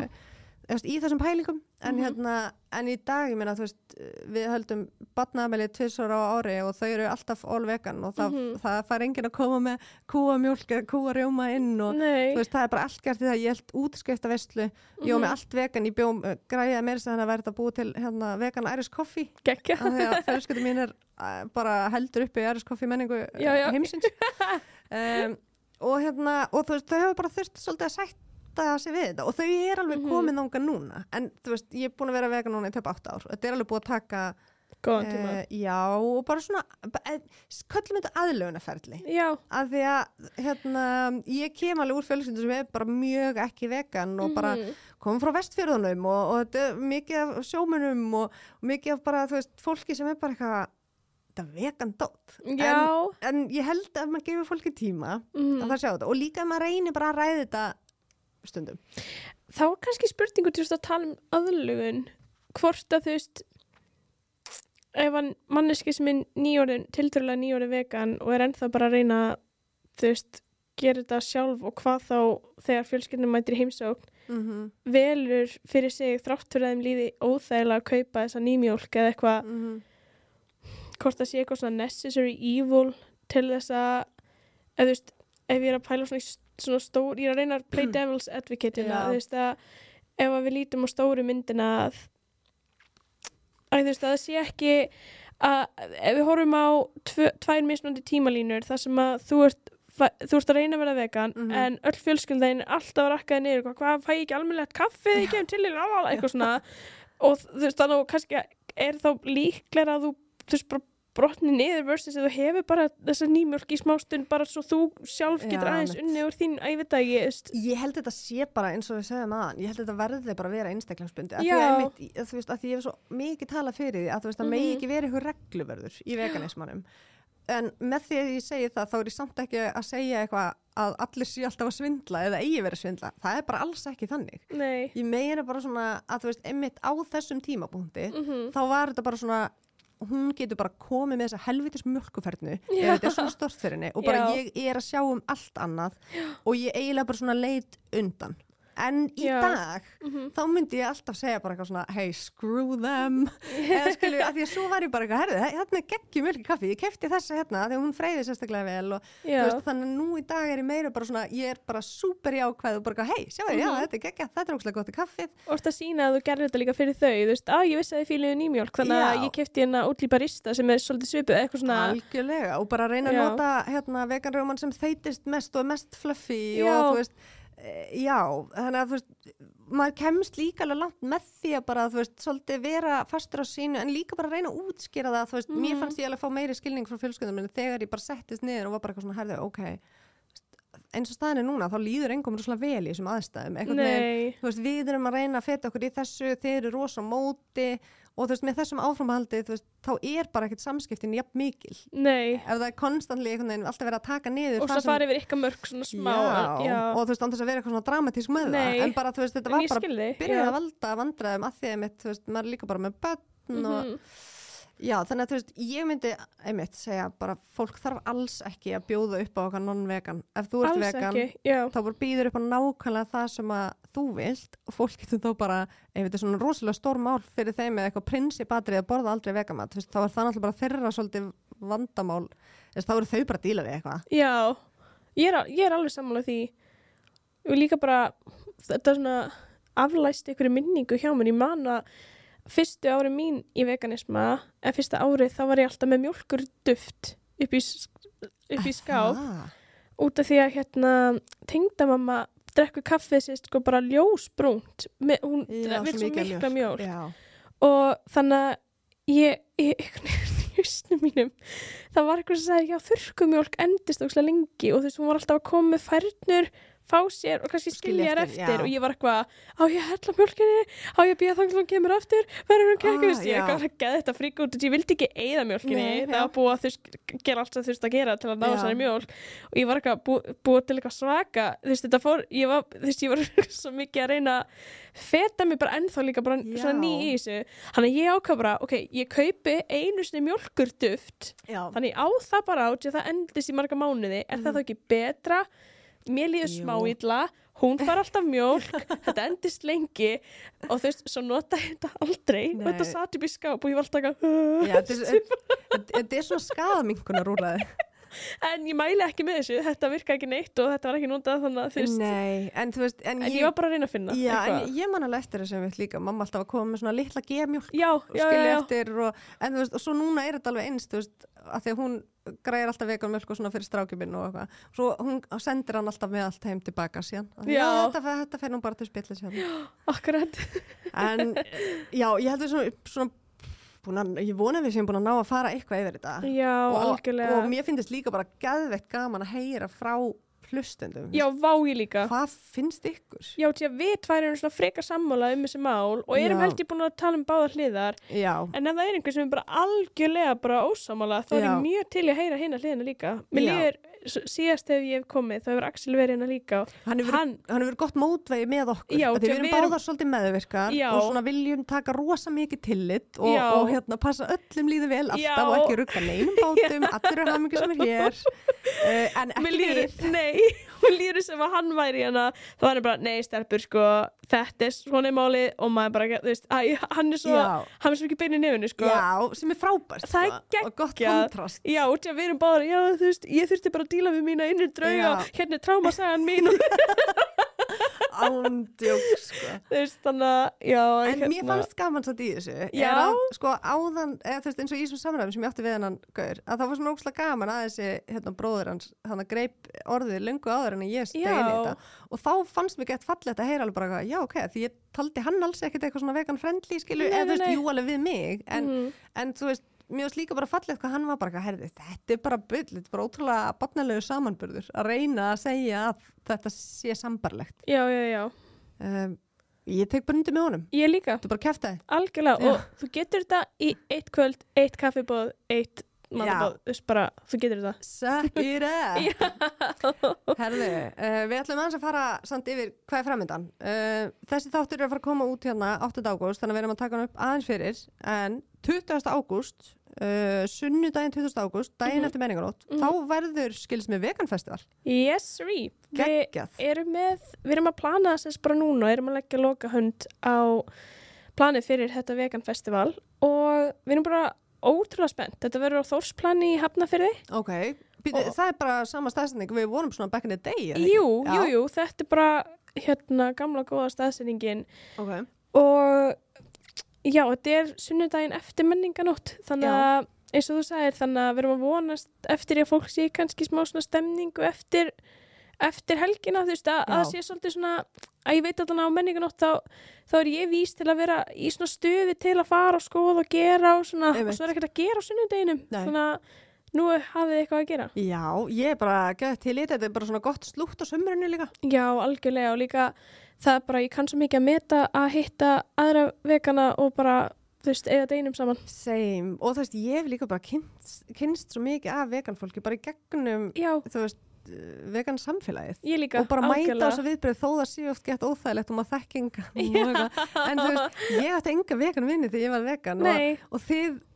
í þessum pælingum en í dag, ég meina, þú veist, við höldum barnaafmæli 2 á ári og þau eru alltaf all vegan og það fær enginn að koma með kúamjólk eða kúarjóma inn og þú veist, það bara allt gert í það, ég held útskriftarveislu, ég var með allt vegan, ég græjaði meira sem þannig að verða að búa til vegan Irish coffee. Gekkja. Þegar fjölskylda mín bara heldur uppi Irish coffee menningu heimsins. Og þú veist, þau hefur bara þurft svolítið að sætta sig við þetta og þau alveg komin þangað núna en þú veist, ég búin að vera vegan núna í 8 ár og þetta alveg búið að taka góðan tíma. Já, og bara svona köllum þetta aðlögunarferli af því að ég kem alveg úr fjölskyldu sem bara mjög ekki vegan og bara komum frá Vestfjörðunum og þetta mikið af sjómunum og mikið af bara, þú veist, fólki sem bara eitthvað þetta vegan dót en ég held að maður gefur fólki tíma að það sjá þetta og líka að maður reynir bara að ræða þetta stundum. Þá var kannski spurningu til að tala aðlögun hvort að þú veist ef manneski sem tiltölulega nýorðin vegan og ennþá bara að reyna þú veist, gera þetta sjálf og hvað þá þegar fjölskyldunum mætir í heimsókn velur fyrir sig þrátt fyrir að þeim líði óþægilega að kaupa þessa nýmjólk eða eitthvað hvort það sé eitthvað svona necessary evil til þess að þú veist, ef ég að pæla svona stór, ég að reyna að play devil's advocate þú veist að ef við lítum á stóru myndina að þú veist að það sé ekki að ef við horfum á tvær mismunandi tímalínur þar sem að þú ert að reyna að vera vegan en öll fjölskyldaðin alltaf að rakkaði niður hvað fæ ég ekki almennilegt kaffi þegar ég kemur til eitthvað svona og þú veist þannig að kannski þá líklega að þú veist bara brotni niður versus að þú hefur bara þessa nýmjólk í smástund bara svo þú sjálf getur aðeins unni úr þín ég held þetta sé bara eins og við segðum aðan ég held þetta verði bara að vera einstaklingsbundi þú veist að því ég hef svo mikið talað fyrir því að þú veist að megi ekki vera eitthvað regluverður í veganismanum en með því að ég segi það þá ég samt ekki að segja eitthvað að allir sé alltaf að svindla eða eigi verið svindla það bara alls ekki þannig. Nei. Ég meina bara svona að þú veist einmitt á þessum tímapunkti þá var þetta bara svona hún getur bara komið með þessa helvitis mjölkufernu ef þetta svona stórt fyrir henni og bara ég að sjá að annað og ég eiginlega bara svona leit undan en í dag þá myndi ég alltaf segja bara eitthvað svona hey screw them eða skilju að því að svo var ég bara eitthvað hérna geggjum mjölk í kaffi, ég keypti þessa hérna þegar hún freyði sérstaklega vel og veist, þannig nú í dag ég meira bara svona ég bara super jákvæð og bara hey sjáu þetta geggja, þetta ógeðslega gott í kaffið og það sína að þú gerðir þetta líka fyrir þau þú veist, ég vissi að þið fíluðu nýmjólk þannig að ég keypti hérna útlí barista sem svolítið svipuð eitthvað svona algjörlega og bara reyna að nota hérna veganrjóman sem þeytist mest og mest fluffy og þú veist þannig að þú veist maður kemst líka alveg langt með því að bara þú veist svolítið vera fastur á sínu en líka bara reyna að útskýra það þú veist mér fannst ég alveg að fá meiri skilning frá fjölskyldum en þegar ég bara settist niður og var bara eitthvað svona herðu eins og staðin er núna þá líður engum rosalega vel í þessum aðstæðum þú veist við erum að reyna að feta okkur í þessu þeir eru rosa móti og þú veist með þessum áframhaldi þú veist þá bara ekkert samskiptin jafn mikil ef það konstantli einhvern veginn alltaf verið að taka niður og það farið yfir ykkar mörk svona smá og þú veist án þess að vera eitthvað svona dramatísk með það en bara þú veist þetta var bara byrjaði að valda vandræðum að því að þú veist maður er líka bara með börn og Já, þannig að þú veist, ég myndi einmitt segja bara fólk þarf alls ekki að bjóða upp á okkar non-vegan. Ef þú ert Alls vegan, ekki, já. þá bara býður upp á nákvæmlega það sem að þú vilt og fólk getur þá bara, ef þetta er svona rosalega stór mál fyrir þeim með eitthvað prinsipatrið að borða aldrei vegamat, þú veist, þá er það náttúrulega bara þeirra svolítið vandamál, þess þá eru þau bara að díla við eitthvað. Já, ég er alveg sammála því og líka bara þetta svona aflæst einhverju minningu hjá mér. Ég man að fyrstu ári mín í veganisma, en fyrsta árið þá var ég alltaf með mjólkurduft upp í skáp út af því að tengdamamma drekkur kaffið sér sko bara ljósbrúnt hún vil svo mikla mjólk og þannig að ég hausnum mínum það var eitthvað sem sagði já þurrkumjólk endist ógeðslega lengi og þú veist hún var alltaf að koma með færnur fá sér og kannski skilja þér eftir og ég var eitthvað, á ég að hella mjólkinni á ég að býða þannig að hún kemur aftur verður hún kekkust, ég var að geða þetta frík út ég vildi ekki eyða mjólkinni, það var búið að gera allt sem þurfti að gera til að ná þessari mjólk og ég var eitthvað búið til eitthvað svaka þú veist þetta fór, ég var svo mikið að reyna að feta mig bara ennþá líka bara svona ný í þessu þannig að ég ákvað bara, ok, ég kaupi einu sinni mjólkurduft þannig ég á það bara át, það endist í marga mánuði er það þá ekki betra mér líður smá illa, hún fær alltaf mjólk, þetta endist lengi og þú veist, svo nota ég þetta aldrei og þetta sat upp í skáp og ég var alltaf þetta er svona skaðaminkunar úrræði en ég mæli ekki með þessu, þetta virka ekki neitt og þetta var ekki notað þannig að þú veist en þú veist, en ég var bara að reyna að finna en ég man alveg eftir þessum við líka mamma alltaf að koma með svona litla gemjólk og skilja eftir en þú veist, og svo núna er þetta alveg eins þú veist, að því að hún græðir alltaf veganmjólk og svona fyrir strákjuminn og eitthvað svo hún sendir hann alltaf með allt heim tilbaka síðan þetta fer nú bara til spillis akkurat en já, ég heldur svona ég vona við sem búin að ná að fara eitthvað yfir þetta algjörlega og mér finnst líka bara geðveikt gaman að heyra frá hlustendum. Já, vá ég líka. Hvað finnst ykkur? Já, því að við tvær erum svona frekar sammála þessi mál og erum held ég búin að tala báðar hliðar. Já. En ef það einhver sem bara algjörlega bara ósammála, þá er ég mjög til að heyra hina hliðina líka. Mér líður síðast ef ég hef komið, þá hefur Axel verið hérna líka. Hann hefur verið gott mótvegi með okkur. Já, við erum báðar svolítið meðvirkar og svona viljum taka rosa mikið tillit og hérna passa öllum líði vel alltaf og ekki rugga neinum bátum, allir eru hamingjur sem hér. En ekki við. Nei, hún líður sem að hann væri hérna, þá var hann bara, nei stelpur sko, þetta svona málið og maður bara, þú veist, hann er svo ekki bein í nefinu sko. Já, sem er frábært það er geggjað. Og gott kontrast. Já, og því að við erum báðar, já þú veist, ég þurfti bara að díla við mína innri drauga, hérna er trámasagan mín ándjók sko. Þú veist, þannig að, já. En mér fannst gaman satt í þessu. Já. Að, sko, áðan, þú veist, eins og í þessum samræðum sem ég átti við hennan gaur, að það var svona ókslega gaman að þessi, hérna, bróðir hans, hann að greip orðið löngu áður en ég stein í þetta. Og þá fannst mér gett fallegt að heyra alveg bara, já, ok, því ég taldi hann alls ekkert eitthvað svona vegan friendly, skilu, eða þú veist, jú alveg við mig, en þú veist, mér varst líka bara fallegt hvað hann var bara, herði, þetta er bara bull, þetta er bara ótrúlega barnalegu samanburður að reyna að segja að þetta sé sambarlegt. Já. Ég tek bara undir með honum. Ég líka. Þú bara kjaftaði. Algjörlega, og þú getur þetta í 1 kvöld, 1 kaffiboð, 1 matabóð, þú veist bara, þú getur þetta. Suck it up. Herði, við ætlum aðeins að fara samt yfir hvað er framöndan. Þessi þáttur er að fara að koma út hérna 8. ágúst, þannig að við erum að taka hann upp aðeins fyrir, en 20. ágúst, sunnudaginn 20. ágúst, daginn eftir menningarótt, þá verður skils með veganfestival. Yes, sir. Geggjað. Við erum að plana þess bara núna, erum að leggja loka hönd á planið fyrir þetta veganfestival og við erum bara ótrúlega spennt. Þetta verður á Þórsplani í Hafnarfirði. Ok, það er bara sama staðsetning, við vorum svona back in the day. Jú, þetta er bara hérna gamla góða staðsetningin. Ok. Og já, þetta er sunnudaginn eftir menninganótt, þannig að eins og þú sagðir, þannig að við erum að vonast eftir að fólk sé kannski smá svona stemningu eftir helgina, þú veist, að það sé svolítið svona, að ég veit að á menninganótt þá er ég vís til að vera í svona stuði til að fara og skoða og gera og svona, og svo er ekkert að gera á sunnudeginum, þannig að nú hafið þið eitthvað að gera. Já, ég er bara gett til í þetta er bara svona gott slútt á sumrinu líka. Já, algjörlega og líka það er bara, ég kann svo mikið að meta að hitta aðra vegana og bara, þú veist, eiga deginum saman. Same, og þú veist, ég hef líka bara kynst svo mikið af veganfólki, bara í gegnum, þú veist, vegan samfélagið. Ég líka, og bara mæta á þessu viðbröð þó það sé oft gett óþægilegt og maður þekkinga. En þú veist, ég ætti enga vegan vinni þegar ég var vegan og þið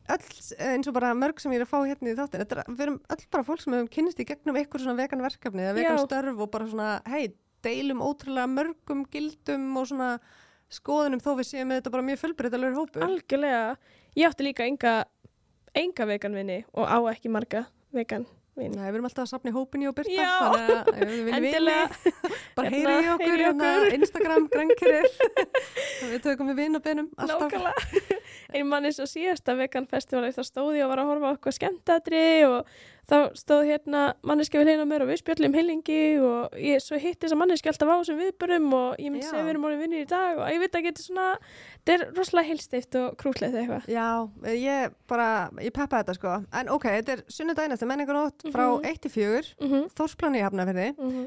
eins og bara mörg sem ég er að fá hérna í þáttin, við erum öll bara fólk sem hefum kynnist í gegnum eitthvað svona vegan verkefni eða vegan störf og bara svona, hei, deilum ótrúlega mörgum gildum og svona skoðunum þó við séum með þetta bara mjög fjölbreytilegur hópur. Algjörlega. Ég átti líka enga veganvinni og á ekki marga vegan. Nei, við erum alltaf að safna í hópinni og byrta, þannig að við viljum vini, bara heyri í okkur, Instagram, grænkirir, við tökum við vinabeinum, alltaf. Nákvæmlega. Einn mann eins og síðasta vegan festival, þá stóð ég og var að horfa á eitthvað skemmtadri og þá stóð hérna manneski við hliðina á mér og við spjöllum heilingi og ég svo hitti þessa manneski alltaf á þessum viðbörum og ég myndi segja við erum orðin vinnir í dag og ég veit að geta svona, þetta er rosalega heilsteypt og krútlegt eitthvað. Já, ég peppa þetta sko, en ok, þetta er sunnudaginn eftir menningarnótt frá 1-4, Þórsplan í Hafnarfirði,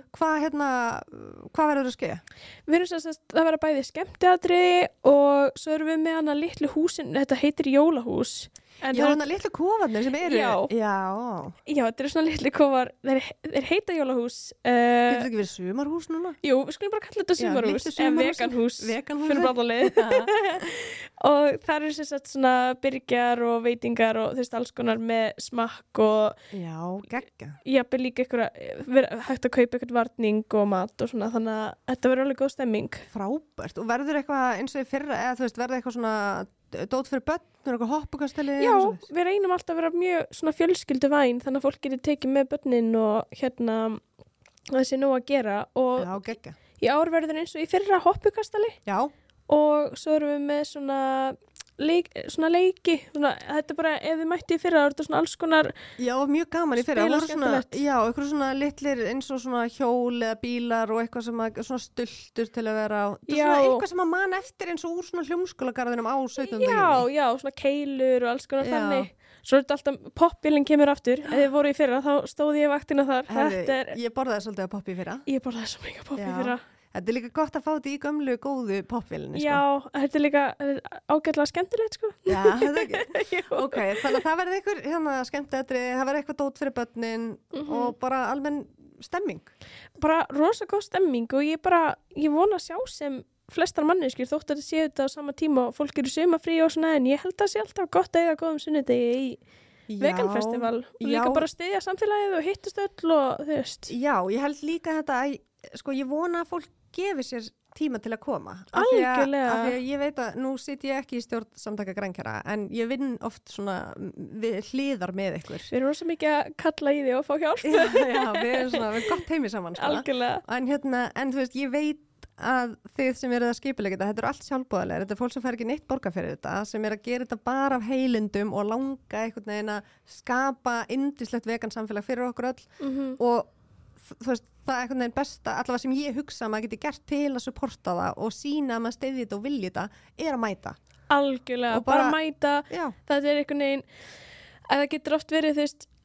hvað verður að ske? Við erum sem sagt, það verður bæði skemmtiatriði og svo erum við með hana litlu húsin, þetta heitir Jólahús. Já, hana litlu kofarnir sem eru. Já, þetta eru svona litlu kofar, þeir heita Jólahús. Getur það ekki verið sumarhús núna? Jú, við skulum bara kalla þetta sumarhús, veganhús, fyrir bráðalið. Og það eru sem sagt svona byrgjar og veitingar og þú veist alls konar með smakk og já, gegga. Jafnvel líka hægt að kaupa eitthvað varning og mat og svona, þannig að þetta verður alveg góð stemming. Frábært, og verður eitthvað eins og í fyrra, eða þú veist, verður eitthvað svona dót fyrir börn, eitthvað hoppukasteli? Já, við reynum alltaf að vera mjög svona fjölskylduvæn, þannig að fólk getur tekið með börnin og hérna þessi nóg að gera og já, gegga. Í ár verður eins og í fyrra hoppukastali. Já. Og svo erum við með svona leiki, þetta er bara ef þið mætti í fyrra, það er svona alls konar. Já, mjög gaman í fyrra. Já, eitthvað svona litlir eins og svona hjól eða bílar og eitthvað sem svona stultur til að vera á. Það er svona eitthvað sem að man eftir eins og úr svona hljómskólagarðinum á 17. júní. Já, svona keilur og alls konar þannig. Svo er þetta alltaf, popbílinn kemur aftur. Ef þið voru í fyrra, þá stóði ég vaktina þar. Ég borðaði svolítið að poppi í fyrra. Ég borðaði svo mikið poppi í fyrra. Þetta er líka gott að fá þetta í gömlu góðu popvélinni, sko. Já, þetta er líka ágætlega skemmtilegt, sko. Já, þetta ekki. Ok, þannig að það verður eitthvað skemmtilegri, það verður eitthvað dót fyrir börnin og bara almenn stemming. Bara rosa góð stemming og ég vona að sjá sem flestar manneskjur þótt að þetta sé þetta á sama tíma og fólk eru sumafrí og svona, en ég held að sé alltaf gott að eiga góðum sunnudegi í veganfestival og líka bara styðja samfélagið og hittast öll og þú veist. Já, ég held líka þetta að, sko, ég vona að fólk gefi sér tíma til að koma. Algjörlega. Af því að ég veit að nú sit ég ekki í stjórn samtaka grænkjara, en ég vinn oft svona við hliðar með ykkur. Við erum rosa mikið að kalla í því og fá hjálp. Já, við erum gott heimi saman. Sko. Algjörlega. En þú veist, ég veit að þið sem eru að skipulega þetta eru allt sjálfboðalegir, þetta er fólk sem fær ekki neitt borga fyrir þetta, sem er að gera þetta bara af heilindum og langa einhvern veginn að skapa yndislegt vegan samfélag fyrir okkur öll og þú veist, það er einhvern veginn besta, allavega sem ég hugsa að maður geti gert til að supporta það og sína að maður steyði þetta og vilji þetta, er að mæta. Algjörlega, og bara mæta, þetta er einhvern veginn, að það getur oft verið, þú veist,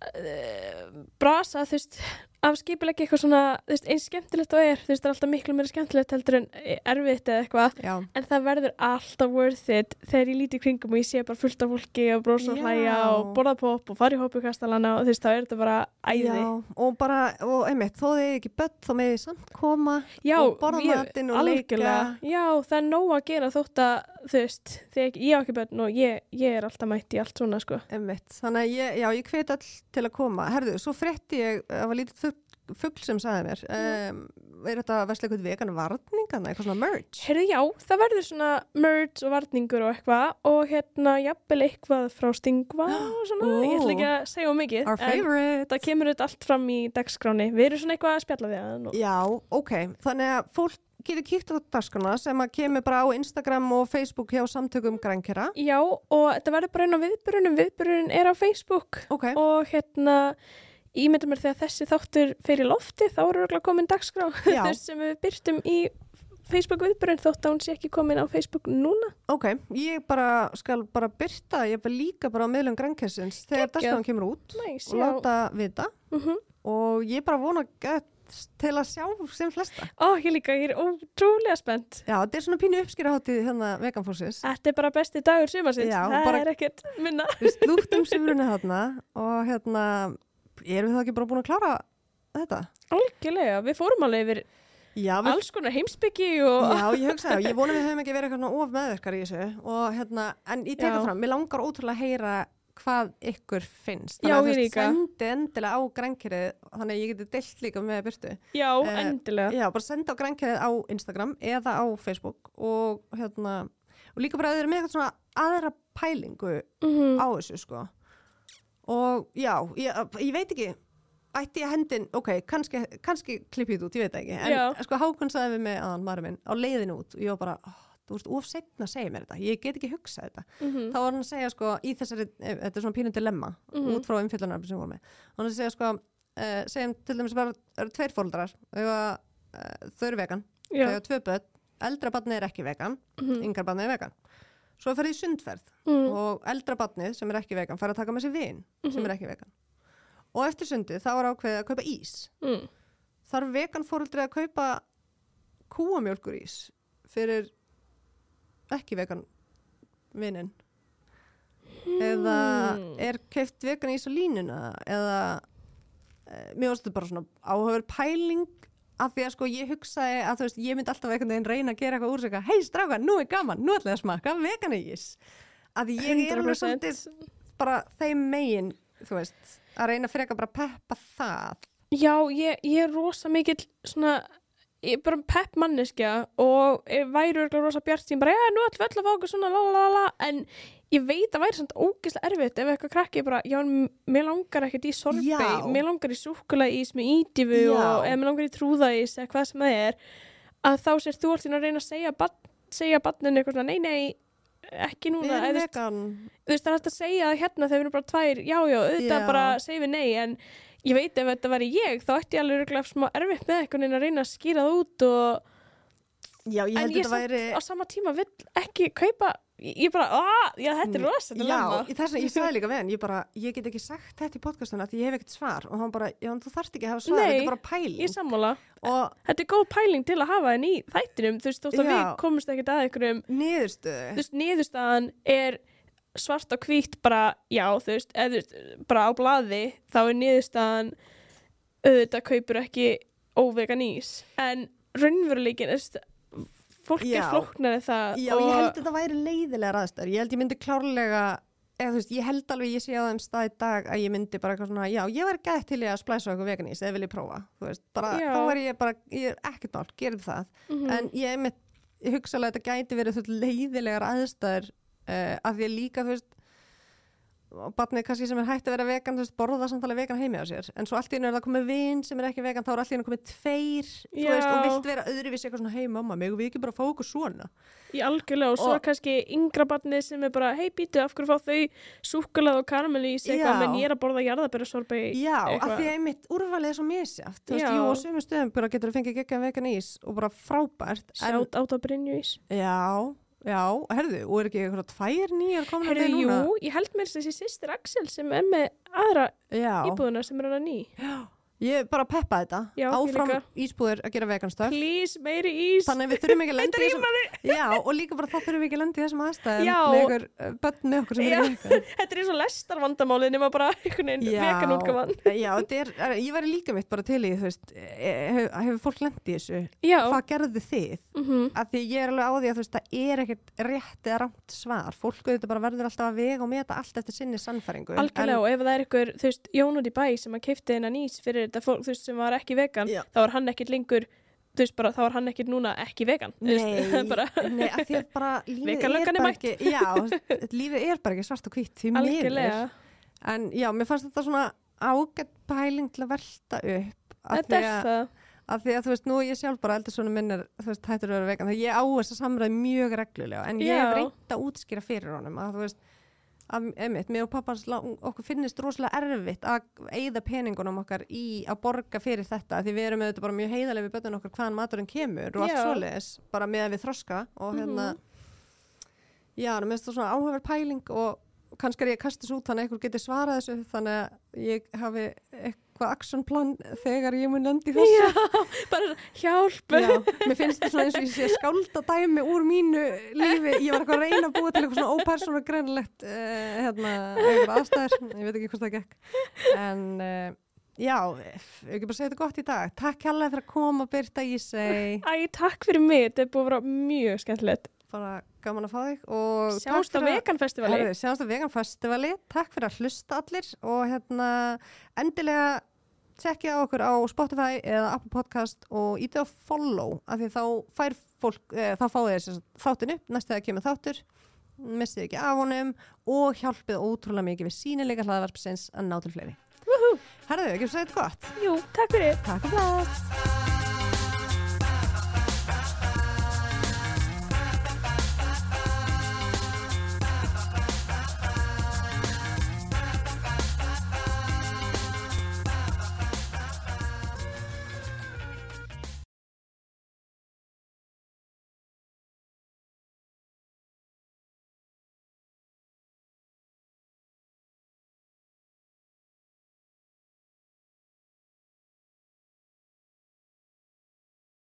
brasa, þú veist, af skipuleggi eitthvað svona, þú veist, eins skemmtilegt og þú veist, það er alltaf miklu meira skemmtilegt heldur en erfitt eða eitthvað, en það verður alltaf worth it þegar ég líti kringum og ég sé bara fullt af fólki og brosa og hlæja og borða popp og fara í hoppukastalana og þú veist, þá er þetta bara æði. Já, og einmitt, þó þið ekki börn, þá með þið samt koma og borða matinn og leika. Já, það er nóg að gera þótt að, þú veist, ég á ekki börn og ég er alltaf mætt í allt svona, sko. Einmitt, þannig að ég hvet all til að koma. Herðu, svo frétti ég, það var lítið fugl sem sagði mér, er þetta að versla eitthvað vegan varningana, eitthvað svona merch? Heyrðu, já, það verður svona merch og varningur og eitthvað og hérna jafnvel eitthvað frá Stingva og svona, ég ætla ekki að segja mikið. Our favorite. En það kemur þetta allt fram í dagskráni. Við erum svona eitthvað að spjalla við það. Já, ok, þannig að fólk getur kíkt á dagskrána sem að kemur bara á Instagram og Facebook hjá samtökum grænkjara. Já, og þetta verður bara einn á viðburðurinn er á Facebook og hérna ég myndi mér þegar þessi þáttur fer í lofti þá eru örugglega komin dagskrá þess sem við byrtum í Facebook viðburðin þótt að hún sé ekki komin á Facebook núna. Ok, ég skal bara byrta, ég líka bara á miðlum grænkjarsins þegar dagskráin kemur út og láta vita og ég bara vona til að sjá sem flesta. Ég líka, ég er ótrúlega spennt. Já, þetta er svona pínu uppskýrahátíð hérna veganfórsins. Þetta er bara besti dagur sumarsins. Það er ekkert minna. Við slúttum sumrunni þarna og hérna erum við þá ekki bara búin að klára þetta? Algjörlega, við fórum alveg yfir alls konar heimspeki og... Já, ég hugsaði, ég vona við höfum ekki verið eitthvað of meðverkar í þessu og hérna, en ég teka fram, mér langar ótrúlega að heyra hvað ykkur finnst. Já, Þannig að ég þú líka. sendi endilega á grænkerið, þannig að ég geti deilt líka með Birtu. Já, endilega. Já, bara senda á grænkerið á Instagram eða á Facebook og líka bara að þið eru með eitthvað svona aðra pælingu á þessu, sko. Og já, ég veit ekki, ætti ég hendin, ok, kannski klippið út, ég veit ekki. En sko Hákon sagði við mig aðan, maður minn, á leiðinu út og ég var bara, þú veist, of seinna að segja mér þetta, ég get ekki hugsað þetta. Þá var hann að segja, sko, í þessari, þetta er svona pínu dilemma, út frá umfyllunar sem voru með. Hann að segja, sko, segjum til dæmis bara, eru 2 foreldrar, þau eru vegan, þau eru 2 börn, eldra barnið er ekki vegan, yngra barnið er vegan. Svo fer í sundferð og eldra barnið sem er ekki vegan fær að taka með sér vin sem er ekki vegan. Og eftir sundið þá er ákveðið að kaupa ís. Þarf vegan foreldri að kaupa kúamjólkurís fyrir ekki vegan vinin? Eða er keypt vegan ís á línuna? Eða, mér varst þetta bara svona áhugaverð pæling af því að sko ég hugsaði að þú veist, ég myndi alltaf einhvern veginn reyna að gera eitthvað úr sig hei strákar, nú er gaman, nú ætla ég að smakka vegan ís. Að ég er alveg svolítið bara þeim megin, þú veist, að reyna fyrir eitthvað bara að peppa það. Já, ég er rosa mikill svona, ég er bara pepp manneskja og ég væri örgulega rosa bjartsýn bara, já, nú ætlum við öll að fá okkur svona lalala, en ég veit að væri samt ógeðslega erfitt ef eitthvað krakki bara, já, mér langar ekkert í sorbet, mér langar í súkkulaðís með ídífu og eða mér langar í trúðaís eða hvað sem það er, að þá sér þú alltaf að reyna að segja barninu eitthvað svona, nei, ekki núna. Við erum vegan. Þú veist, það er hægt að segja það hérna þegar við erum bara 2, já, auðvitað bara segjum við nei, en ég veit ef þetta væri ég, þá ætti ég alveg örugglega smá erfitt með eitthvað en að reyna að skýra það út og já, ég held þetta væri á sama tíma vill ekki kaupa ég bara, já, þetta er rosa dilemma. Já, þess að ég sagði líka við hann ég get ekki sagt þetta í podcastuna því ég hef ekkert svar og hann bara, já, þú þarft ekki að hafa svar, þetta er bara pæling. Nei, ég sammála og þetta er góð pæling til að hafa henni í þættinum, þú veist, þótt að við komumst ekkert að einhverjum niðurstöðu. Þú veist, niðurstaðan er svart og hvítt bara, já, þú veist, bara á blaði, þá er niðurstaðan auðvitað kaupur ekki óvegan ís, en raunveruleikin fólk er flóknari það. Já, ég held að þetta væri leiðilegar aðstæður. Ég held ég myndi klárlega, eða þú veist, ég held alveg ég sé á þeim stað í dag að ég myndi bara eitthvað svona, já, ég væri gætt til ég að splæsa eitthvað veganís eða vil ég prófa, þú veist, bara, þá væri ég bara, ég er ekkert mál, gerði það. En ég hugsa alveg að þetta gæti verið þú leiðilegar aðstæður af því að líka, þú veist, og barnið kannski sem er hægt að vera vegan, þú veist, borða samtalið vegan heimi á sér, en svo allt í einu er það komið vin sem er ekki vegan, þá er allt í einu komið 2, þú veist, og vilt vera öðruvísi eitthvað svona, hei mamma, megum við ekki bara fá okkur svona? Í algjörlega, og svo er kannski yngra barnið sem er bara, hei býtu, af hverju fá þau súkkulaði og karamellís eitthvað, menn ég er að borða jarðarberjasorbe Já, af því að einmitt úrvalið er svo misjafnt, þú veist, jú, á sumum stöðum bara getur þú fengið geggjaðan vegan ís og bara frábært. Sjátt át að Brynju ís. Já, herðu, og er ekki eitthvað 2 nýjar komin að þeir núna? Jú, ég held mér þessi systir Axel sem er með aðra íbúðuna sem er hana ný. Já, ég bara peppa þetta. Já, áfram ísbúðir að gera veganstöf. Please, meiri ís. Þannig að við þurfum ekki að lenda í þessum. Já, og líka bara þá þurfum við ekki að lenda í þessum aðstæðum með ykkur börn með okkur sem er vegan. Þetta er eins og lestarvandamálið nema bara einhvern veginn veganútgáfan. Já, ég væri líka mitt bara til í, þú veist, hefur fólk lent í þessu? Já. Hvað gerðu þið? Af því ég er alveg á því að þú veist, það er ekkert rétt eða rangt svar. Fólk auðvitað bara verður alltaf að vega og meta allt eftir sinni sannfæringu. Algjörlega, og ef það er ykkur, þú veist, Jón út í bæ sem að keypti þennan ís fyrir þetta fólk, þú veist, sem var ekki vegan, þá var hann ekkert lengur, þú veist, bara, þá var hann ekkert núna ekki vegan. Nei, bara, nei, af því að bara lífið er bara ekki, lífið er bara ekki svart og hvítt, því miður. En já, mér fannst þetta svona ágætt pæling til að velta upp. Þetta er það. Af því að þú veist, nú ég sjálf bara eldarsonu minn er, þú veist, hættur að vera vegan, þegar ég á þess að samræði mjög reglulega, en ég hef reynt að útskýra fyrir honum að þú veist, að mér og pappans okkur finnist rosalega erfitt að eyða peningunum okkar í að borga fyrir þetta, því við erum auðvitað bara mjög heiðarlega við börnum okkar hvaðan maturinn kemur og allt svoleiðis, bara með að við þroska og hérna, já, mér finnst það svona áhugaverð pæling og kannski er ég að kasta þessu út þannig að einhver geti svarað þessu þannig að ég hafi eitthvað actionplan þegar ég mun lendi þessu. Já, bara hjálp. Já, mér finnst það svona eins og ég sé skálda dæmi úr mínu lífi. Ég var eitthvað að reyna að búa til eitthvað svona ópersónulega greinlegt eitthvað aðstæður. Ég veit ekki hvort það gekk. En já, ég ekki bara segja þetta gott í dag. Takk hérlega fyrir að koma, Birta Ísey. Æ, takk fyrir mig. Þetta er búið að vera mjög skemmtilegt. bara gaman að fá þig og Sjáumst á veganfestivali. Sjáumst á veganfestivali, takk fyrir að hlusta allir og endilega tjekkja á okkur á Spotify eða Apple Podcast og ítið á follow af því þá fær fólk, þá fáið þér þáttin upp næstu þegar kemur þáttur, missið ekki af honum og hjálpið ótrúlega mikið við sýnileika hlaðvarpsins að ná til fleiri. Herðu, ekki svo þetta gott? Jú, takk fyrir. Takk fyrir.